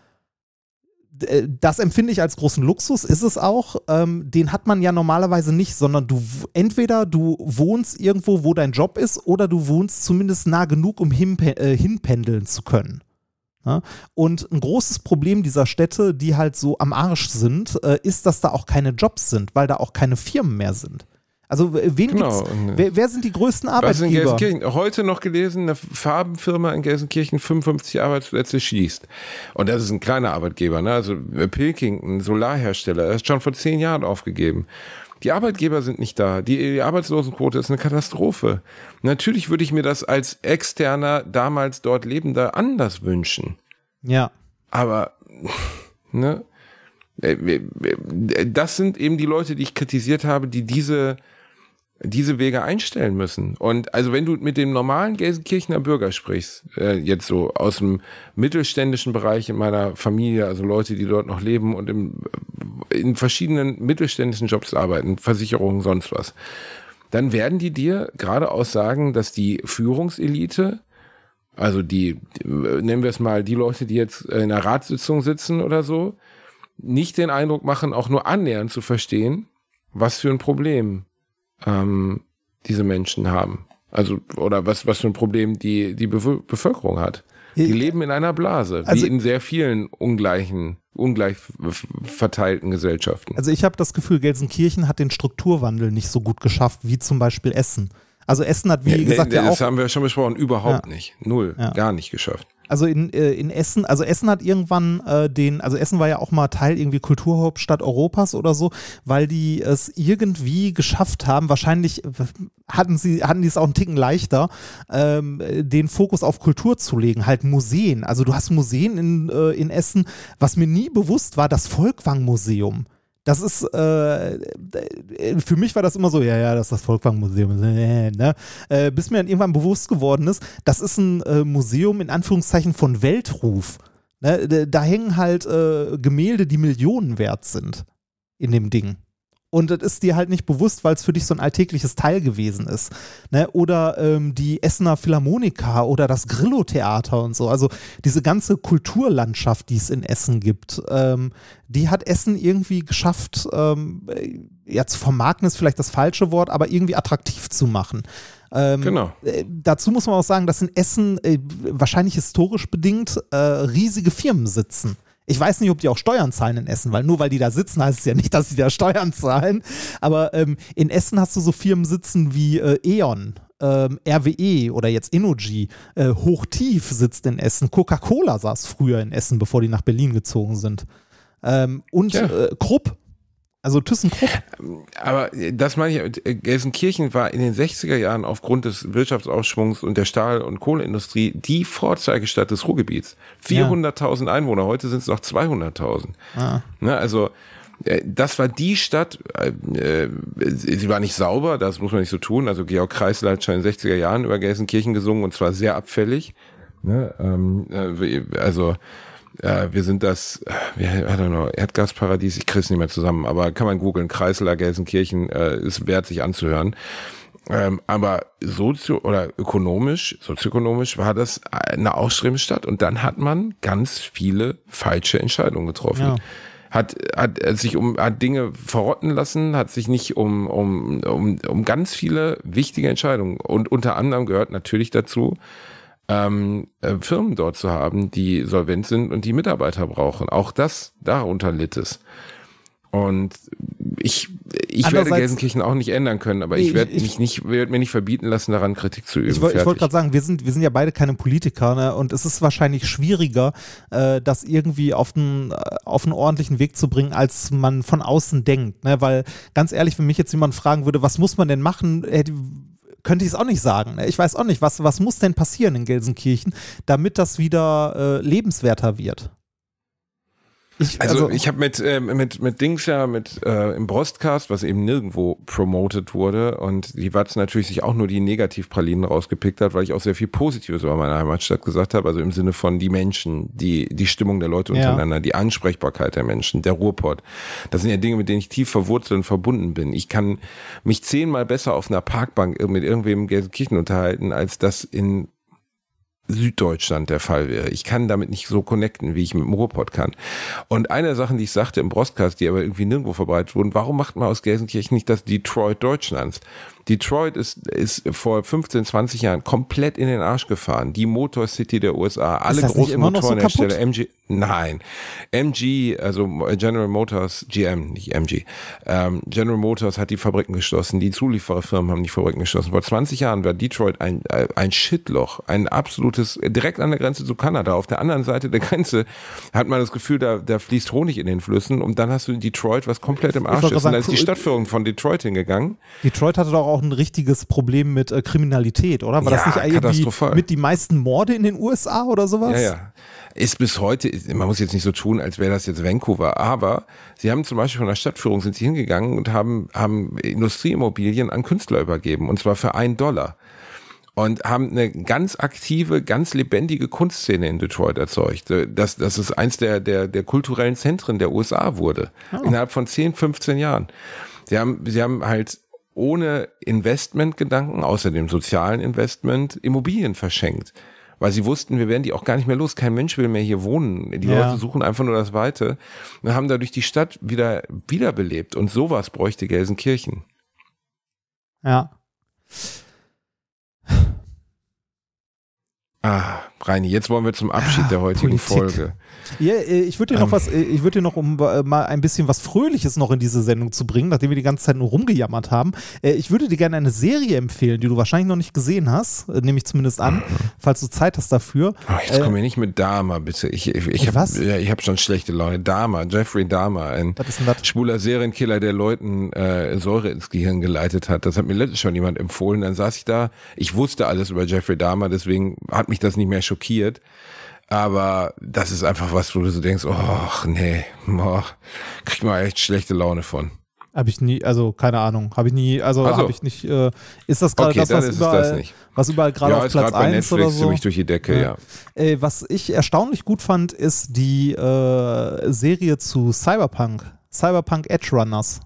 Speaker 5: Das empfinde ich als großen Luxus, ist es auch. Ähm, den hat man ja normalerweise nicht, sondern du entweder du wohnst irgendwo, wo dein Job ist, oder du wohnst zumindest nah genug, um hinpe- äh, hinpendeln zu können. Ja? Und ein großes Problem dieser Städte, die halt so am Arsch sind, äh, ist, dass da auch keine Jobs sind, weil da auch keine Firmen mehr sind. Also wen
Speaker 4: genau.
Speaker 5: gibt's, wer, wer sind die größten
Speaker 4: Was in
Speaker 5: Arbeitgeber?
Speaker 4: Gelsenkirchen, heute noch gelesen, eine Farbenfirma in Gelsenkirchen fünfundfünfzig Arbeitsplätze schließt. Und das ist ein kleiner Arbeitgeber, ne? Also Pilkington, Solarhersteller, er ist schon vor zehn Jahren aufgegeben. Die Arbeitgeber sind nicht da. Die, die Arbeitslosenquote ist eine Katastrophe. Natürlich würde ich mir das als externer, damals dort Lebender anders wünschen.
Speaker 5: Ja.
Speaker 4: Aber, ne? Das sind eben die Leute, die ich kritisiert habe, die diese diese Wege einstellen müssen. Und also wenn du mit dem normalen Gelsenkirchener Bürger sprichst, äh, jetzt so aus dem mittelständischen Bereich in meiner Familie, also Leute, die dort noch leben und im, in verschiedenen mittelständischen Jobs arbeiten, Versicherungen, sonst was, dann werden die dir geradeaus sagen, dass die Führungselite, also die, nennen wir es mal, die Leute, die jetzt in einer Ratssitzung sitzen oder so, nicht den Eindruck machen, auch nur annähernd zu verstehen, was für ein Problem ähm, diese Menschen haben. Also, oder was, was für ein Problem die, die Be- Bevölkerung hat. Die leben in einer Blase, also, wie in sehr vielen ungleichen, ungleich verteilten Gesellschaften.
Speaker 5: Also ich habe das Gefühl, Gelsenkirchen hat den Strukturwandel nicht so gut geschafft, wie zum Beispiel Essen. Also Essen hat, wie
Speaker 4: ja,
Speaker 5: gesagt,
Speaker 4: nee,
Speaker 5: ja auch...
Speaker 4: Das haben wir schon besprochen, überhaupt
Speaker 5: ja.
Speaker 4: nicht. Null, ja. Gar nicht geschafft.
Speaker 5: Also in, äh, in Essen, also Essen hat irgendwann äh, den, also Essen war ja auch mal Teil irgendwie Kulturhauptstadt Europas oder so, weil die es irgendwie geschafft haben, wahrscheinlich hatten sie, hatten die es auch einen Ticken leichter, ähm, den Fokus auf Kultur zu legen, halt Museen. Also du hast Museen in, äh, in Essen, was mir nie bewusst war, das Volkwang-Museum. Das ist, äh, für mich war das immer so, ja, ja, das ist das Volkwang-Museum, äh, ne? äh, bis mir dann irgendwann bewusst geworden ist, das ist ein äh, Museum in Anführungszeichen von Weltruf. Ne? Da hängen halt äh, Gemälde, die Millionen wert sind in dem Ding. Und das ist dir halt nicht bewusst, weil es für dich so ein alltägliches Teil gewesen ist. Ne? Oder ähm, die Essener Philharmoniker oder das Grillo-Theater und so. Also diese ganze Kulturlandschaft, die es in Essen gibt, ähm, die hat Essen irgendwie geschafft, ähm, ja, zu vermarkten ist vielleicht das falsche Wort, aber irgendwie attraktiv zu machen. Ähm,
Speaker 4: genau.
Speaker 5: Äh, dazu muss man auch sagen, dass in Essen äh, wahrscheinlich historisch bedingt äh, riesige Firmen sitzen. Ich weiß nicht, ob die auch Steuern zahlen in Essen, weil nur weil die da sitzen, heißt es ja nicht, dass sie da Steuern zahlen. Aber ähm, in Essen hast du so Firmen sitzen wie äh, E.ON, ähm, R W E oder jetzt Innogy. Äh, Hochtief sitzt in Essen. Coca-Cola saß früher in Essen, bevor die nach Berlin gezogen sind. Ähm, und ja. äh, Krupp. Also ThyssenKrupp.
Speaker 4: Aber das meine ich, Gelsenkirchen war in den sechziger Jahren aufgrund des Wirtschaftsaufschwungs und der Stahl- und Kohleindustrie die Vorzeigestadt des Ruhrgebiets. vierhunderttausend Einwohner, heute sind es noch zweihunderttausend. Ah. Ne, also das war die Stadt, äh, sie war nicht sauber, das muss man nicht so tun. Also Georg Kreisler hat schon in den sechziger Jahren über Gelsenkirchen gesungen und zwar sehr abfällig. Ne, ähm, also Ja, wir sind das, I don't know, Erdgasparadies, ich krieg's nicht mehr zusammen, aber kann man googeln, Kreisler, Gelsenkirchen, äh, ist wert, sich anzuhören. Ähm, aber sozio- oder ökonomisch, sozioökonomisch war das eine ausstrebende Stadt und dann hat man ganz viele falsche Entscheidungen getroffen. Ja. Hat, hat sich um, hat Dinge verrotten lassen, hat sich nicht um, um, um, um ganz viele wichtige Entscheidungen und unter anderem gehört natürlich dazu, Ähm, äh, Firmen dort zu haben, die solvent sind und die Mitarbeiter brauchen. Auch das, darunter litt es. Und ich, ich werde Gelsenkirchen auch nicht ändern können, aber ich werde mich nicht, werde mir nicht verbieten lassen, daran Kritik zu üben.
Speaker 5: Ich, ich wollte gerade sagen, wir sind, wir sind ja beide keine Politiker, ne? Und es ist wahrscheinlich schwieriger, äh, das irgendwie auf einen, auf einen ordentlichen Weg zu bringen, als man von außen denkt, ne? Weil ganz ehrlich, wenn mich jetzt jemand fragen würde, was muss man denn machen, hätte könnte ich es auch nicht sagen. Ich weiß auch nicht, was, was muss denn passieren in Gelsenkirchen, damit das wieder äh, lebenswerter wird? Ich,
Speaker 4: also,
Speaker 5: also
Speaker 4: ich habe mit, äh, mit, mit Dings ja, mit äh, im Brostcast, was eben nirgendwo promoted wurde und die Watz natürlich sich auch nur die Negativpralinen rausgepickt hat, weil ich auch sehr viel Positives über meine Heimatstadt gesagt habe, also im Sinne von die Menschen, die, die Stimmung der Leute untereinander, ja. Die Ansprechbarkeit der Menschen, der Ruhrpott. Das sind ja Dinge, mit denen ich tief verwurzelt und verbunden bin. Ich kann mich zehnmal besser auf einer Parkbank mit irgendwem in Gelsenkirchen unterhalten, als das in Süddeutschland der Fall wäre. Ich kann damit nicht so connecten, wie ich mit dem Ruhrpott kann. Und eine der Sachen, die ich sagte im Brostcast, die aber irgendwie nirgendwo verbreitet wurden, warum macht man aus Gelsenkirchen nicht das Detroit Deutschlands? Detroit ist, ist vor fünfzehn, zwanzig Jahren komplett in den Arsch gefahren. Die Motor City der U S A, alle großen Motorenhersteller, so M G, nein, M G, also General Motors, G M, nicht M G, ähm, General Motors hat die Fabriken geschlossen, die Zuliefererfirmen haben die Fabriken geschlossen. Vor zwanzig Jahren war Detroit ein, ein Shitloch, ein absolutes, direkt an der Grenze zu Kanada. Auf der anderen Seite der Grenze hat man das Gefühl, da, da fließt Honig in den Flüssen und dann hast du in Detroit, was komplett im Arsch ist. Und da ist die Stadtführung von Detroit hingegangen.
Speaker 5: Detroit hatte doch auch auch ein richtiges Problem mit äh, Kriminalität, oder? War
Speaker 4: Ja,
Speaker 5: das nicht irgendwie
Speaker 4: katastrophal.
Speaker 5: mit die meisten Morde in den U S A oder sowas?
Speaker 4: Ja, ja. Ist bis heute, man muss jetzt nicht so tun, als wäre das jetzt Vancouver, aber sie haben zum Beispiel von der Stadtführung sind sie hingegangen und haben, haben Industrieimmobilien an Künstler übergeben, und zwar für einen Dollar. Und haben eine ganz aktive, ganz lebendige Kunstszene in Detroit erzeugt. Dass, dass es eins der, der, der kulturellen Zentren der U S A wurde. Oh. Innerhalb von zehn, fünfzehn Jahren. Sie haben, sie haben halt ohne Investmentgedanken, außer dem sozialen Investment, Immobilien verschenkt. Weil sie wussten, wir werden die auch gar nicht mehr los. Kein Mensch will mehr hier wohnen. Die
Speaker 5: Ja.
Speaker 4: Leute suchen einfach nur das Weite. Und haben dadurch die Stadt wieder wiederbelebt. Und sowas bräuchte Gelsenkirchen.
Speaker 5: Ja.
Speaker 4: Ah, Reini, jetzt wollen wir zum Abschied der heutigen
Speaker 5: Politik.
Speaker 4: Folge.
Speaker 5: Ja, äh, ich würde dir noch
Speaker 4: Ähm.
Speaker 5: was, äh, ich würde dir noch, um äh, mal ein bisschen was Fröhliches noch in diese Sendung zu bringen, nachdem wir die ganze Zeit nur rumgejammert haben. Äh, ich würde dir gerne eine Serie empfehlen, die du wahrscheinlich noch nicht gesehen hast, äh, nehme ich zumindest an, falls du Zeit hast dafür.
Speaker 4: Oh, jetzt
Speaker 5: Äh,
Speaker 4: komm mir nicht mit Dahmer, bitte. Ich, ich, ich
Speaker 5: Was?
Speaker 4: habe ja, ich hab schon schlechte Laune. Dahmer, Jeffrey Dahmer, ein
Speaker 5: Was ist denn das?
Speaker 4: schwuler Serienkiller, der Leuten äh, Säure ins Gehirn geleitet hat. Das hat mir letztens schon jemand empfohlen. Dann saß ich da, ich wusste alles über Jeffrey Dahmer, deswegen hat mich das nicht mehr schockiert. Aber das ist einfach was, wo du so denkst, oh, nee, oh, krieg mal echt schlechte Laune von.
Speaker 5: Habe ich nie, also keine Ahnung, habe ich nie, also
Speaker 4: Ach so.
Speaker 5: habe ich nicht, äh, ist das gerade
Speaker 4: Okay,
Speaker 5: das,
Speaker 4: dann
Speaker 5: was
Speaker 4: ist es
Speaker 5: überall,
Speaker 4: das nicht.
Speaker 5: was überall gerade
Speaker 4: Ja,
Speaker 5: auf
Speaker 4: ist
Speaker 5: Platz
Speaker 4: gerade bei
Speaker 5: eins oder
Speaker 4: Netflix
Speaker 5: so?
Speaker 4: ziemlich durch die Decke, ja.
Speaker 5: Äh, was ich erstaunlich gut fand, ist die äh, Serie zu Cyberpunk, Cyberpunk Edge Runners.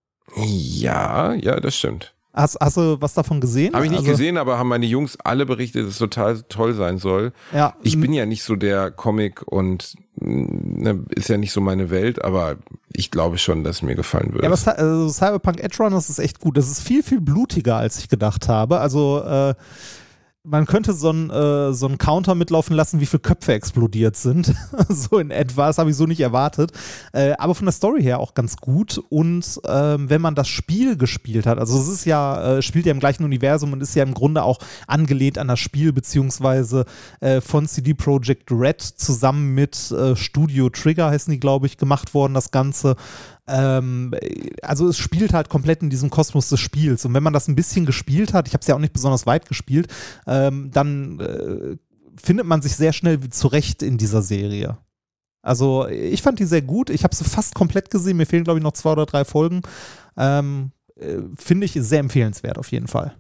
Speaker 4: Ja, ja, das stimmt.
Speaker 5: Hast, hast du was davon gesehen?
Speaker 4: Habe ich nicht
Speaker 5: also,
Speaker 4: gesehen, aber haben meine Jungs alle berichtet, dass es total toll sein soll.
Speaker 5: Ja,
Speaker 4: Ich bin ja nicht so der Comic und ne, ist ja nicht so meine Welt, aber ich glaube schon, dass es mir gefallen würde.
Speaker 5: Ja, aber Cy- also Cyberpunk Edge Runners ist echt gut. Das ist viel, viel blutiger, als ich gedacht habe. Also, äh, man könnte so einen äh, so einen Counter mitlaufen lassen, wie viele Köpfe explodiert sind. So in etwa. Das habe ich so nicht erwartet. Äh, aber von der Story her auch ganz gut. Und ähm, wenn man das Spiel gespielt hat, also es ist ja, äh, spielt ja im gleichen Universum und ist ja im Grunde auch angelehnt an das Spiel, beziehungsweise äh, von C D Projekt Red zusammen mit äh, Studio Trigger, heißen die, glaube ich, gemacht worden, das Ganze. Ähm, also es spielt halt komplett in diesem Kosmos des Spiels, und wenn man das ein bisschen gespielt hat, ich habe es ja auch nicht besonders weit gespielt, ähm, dann äh, findet man sich sehr schnell zurecht in dieser Serie. Also ich fand die sehr gut, ich habe sie fast komplett gesehen, mir fehlen glaube ich noch zwei oder drei Folgen, ähm, äh, finde ich sehr empfehlenswert auf jeden Fall.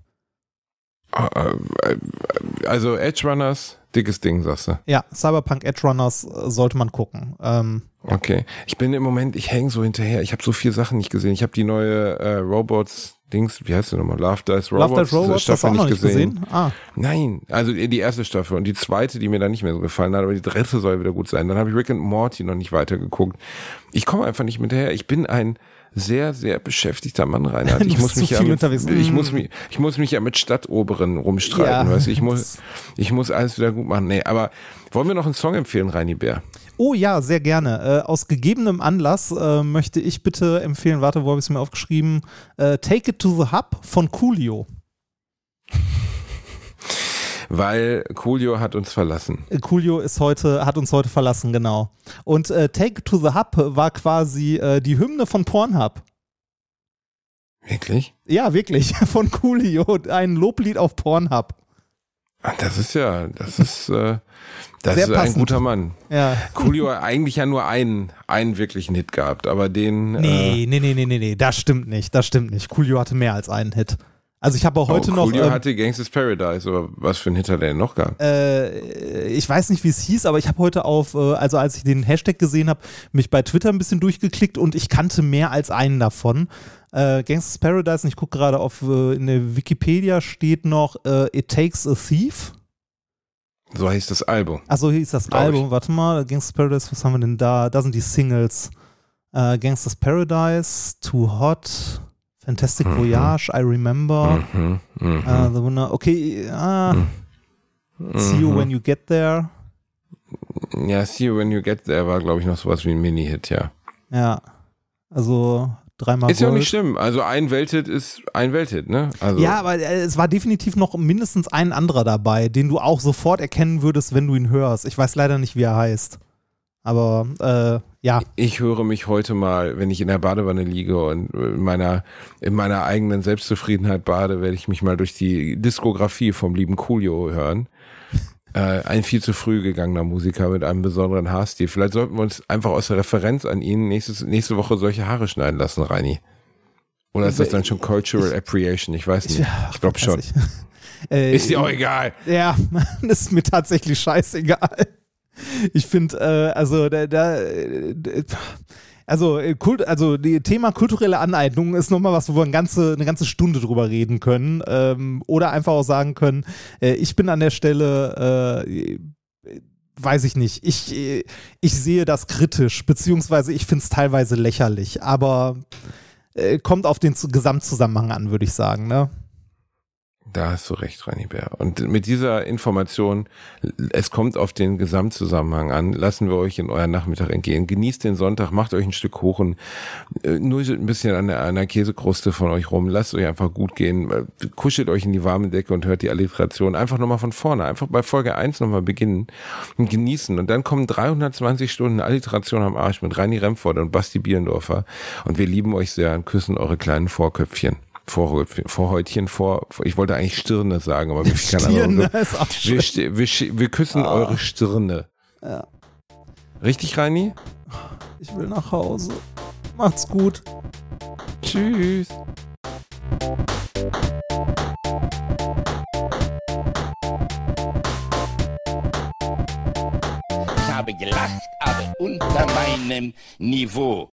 Speaker 4: Also Edge Runners, dickes Ding, sagst du.
Speaker 5: Ja, Cyberpunk Edge Runners äh, sollte man gucken. Ähm,
Speaker 4: Okay. Ich bin im Moment, ich hänge so hinterher. Ich habe so viele Sachen nicht gesehen. Ich habe die neue äh, Robots-Dings, wie heißt die nochmal? Love Dice Robots,
Speaker 5: Love Dice Robots, hast du
Speaker 4: Staffel
Speaker 5: auch noch
Speaker 4: nicht
Speaker 5: nicht
Speaker 4: gesehen.
Speaker 5: gesehen? Ah.
Speaker 4: Nein, also die erste Staffel und die zweite, die mir dann nicht mehr so gefallen hat, aber die dritte soll wieder gut sein. Dann habe ich Rick and Morty noch nicht weitergeguckt. Ich komme einfach nicht hinterher. Ich bin ein sehr, sehr beschäftigter Mann, Reinhard.
Speaker 5: Du
Speaker 4: Ich
Speaker 5: bist
Speaker 4: muss
Speaker 5: zu
Speaker 4: mich ja
Speaker 5: viel
Speaker 4: mit,
Speaker 5: unterwegs.
Speaker 4: ich
Speaker 5: Mm.
Speaker 4: muss mich, ich muss mich ja mit Stadtoberen rumstreiten,
Speaker 5: Ja.
Speaker 4: weißt du? Ich muss, ich muss alles wieder gut machen. Nee, aber wollen wir noch einen Song empfehlen, Reini Bär?
Speaker 5: Oh ja, sehr gerne. Äh, aus gegebenem Anlass äh, möchte ich bitte empfehlen, warte, wo habe ich es mir aufgeschrieben? Äh, Take It to the Hub von Coolio.
Speaker 4: Weil Coolio hat uns verlassen.
Speaker 5: Äh, Coolio ist heute, hat uns heute verlassen, genau. Und äh, Take It to the Hub war quasi äh, die Hymne von Pornhub.
Speaker 4: Wirklich?
Speaker 5: Ja, wirklich, von Coolio. Ein Loblied auf Pornhub.
Speaker 4: Ah, das ist ja, das ist, äh, das
Speaker 5: Sehr
Speaker 4: ist ein
Speaker 5: passend.
Speaker 4: guter Mann.
Speaker 5: Ja.
Speaker 4: Coolio hat eigentlich ja nur einen, einen wirklichen Hit gehabt, aber den.
Speaker 5: Nee, nee, nee, nee, nee, nee, das stimmt nicht, das stimmt nicht. Coolio hatte mehr als einen Hit. Also ich habe auch
Speaker 4: äh,
Speaker 5: heute
Speaker 4: oh,
Speaker 5: noch.
Speaker 4: Coolio
Speaker 5: ähm,
Speaker 4: hatte Gangsta's Paradise, aber was für einen Hit hat er denn noch gehabt?
Speaker 5: Äh, ich weiß nicht, wie es hieß, aber ich habe heute auf, äh, also als ich den Hashtag gesehen habe, mich bei Twitter ein bisschen durchgeklickt und ich kannte mehr als einen davon. Äh, Gangsta's Paradise, und ich gucke gerade auf, äh, in der Wikipedia steht noch äh, It Takes a Thief.
Speaker 4: So heißt das Album.
Speaker 5: Achso, hier ist das
Speaker 4: Glaub
Speaker 5: Album,
Speaker 4: ich.
Speaker 5: warte mal, Gangsta's Paradise, was haben wir denn da? Da sind die Singles. Äh, Gangsta's Paradise, Too Hot, Fantastic
Speaker 4: Mhm.
Speaker 5: Voyage, I Remember,
Speaker 4: Mhm, mhm,
Speaker 5: äh, The Winner, okay, ah, See You
Speaker 4: mhm.
Speaker 5: When You Get There.
Speaker 4: Ja, See You When You Get There war, glaube ich, noch sowas wie ein Mini-Hit, ja.
Speaker 5: Ja, also dreimal
Speaker 4: Ist ja auch
Speaker 5: Gold.
Speaker 4: nicht schlimm. Also ein Welthit ist ein Welthit, ne? Also,
Speaker 5: Ja, aber äh, es war definitiv noch mindestens ein anderer dabei, den du auch sofort erkennen würdest, wenn du ihn hörst. Ich weiß leider nicht, wie er heißt. Aber äh, Ja.
Speaker 4: Ich höre mich heute mal, wenn ich in der Badewanne liege und in meiner, in meiner eigenen Selbstzufriedenheit bade, werde ich mich mal durch die Diskografie vom lieben Coolio hören. Äh, ein viel zu früh gegangener Musiker mit einem besonderen Haarstil. Vielleicht sollten wir uns einfach aus der Referenz an ihn nächstes, nächste Woche solche Haare schneiden lassen, Reini. Oder ist das dann schon Cultural ich, Appropriation? Ich weiß nicht.
Speaker 5: Ja,
Speaker 4: ich glaube schon.
Speaker 5: Ich. Äh,
Speaker 4: ist dir auch egal.
Speaker 5: Ja, das ist mir tatsächlich scheißegal. Ich finde, äh, also da, da also, Kult, also die Thema kulturelle Aneignung ist nochmal was, wo wir eine ganze, eine ganze Stunde drüber reden können. Ähm, oder einfach auch sagen können, äh, ich bin an der Stelle, äh, weiß ich nicht, ich, ich sehe das kritisch, beziehungsweise ich finde es teilweise lächerlich, aber äh, kommt auf den Gesamtzusammenhang an, würde ich sagen, ne?
Speaker 4: Da hast du recht, Reini Bär. Und mit dieser Information, es kommt auf den Gesamtzusammenhang an, lassen wir euch in euren Nachmittag entgehen. Genießt den Sonntag, macht euch ein Stück Kuchen, nur ein bisschen an der, an der Käsekruste von euch rum, lasst euch einfach gut gehen, kuschelt euch in die warme Decke und hört die Alliteration einfach nochmal von vorne, einfach bei Folge eins nochmal beginnen und genießen. Und dann kommen dreihundertzwanzig Stunden Alliteration am Arsch mit Reini Remford und Basti Bierendorfer und wir lieben euch sehr und küssen eure kleinen Vorköpfchen. Vorhäutchen, Vorhäutchen, vor, ich wollte eigentlich Stirne sagen, aber mir fiel keine Ahnung. Wir, wir, wir küssen ah. eure Stirne.
Speaker 5: Ja.
Speaker 4: Richtig, Reini?
Speaker 5: Ich will nach Hause. Macht's gut.
Speaker 4: Tschüss.
Speaker 1: Ich habe gelacht, aber unter meinem Niveau.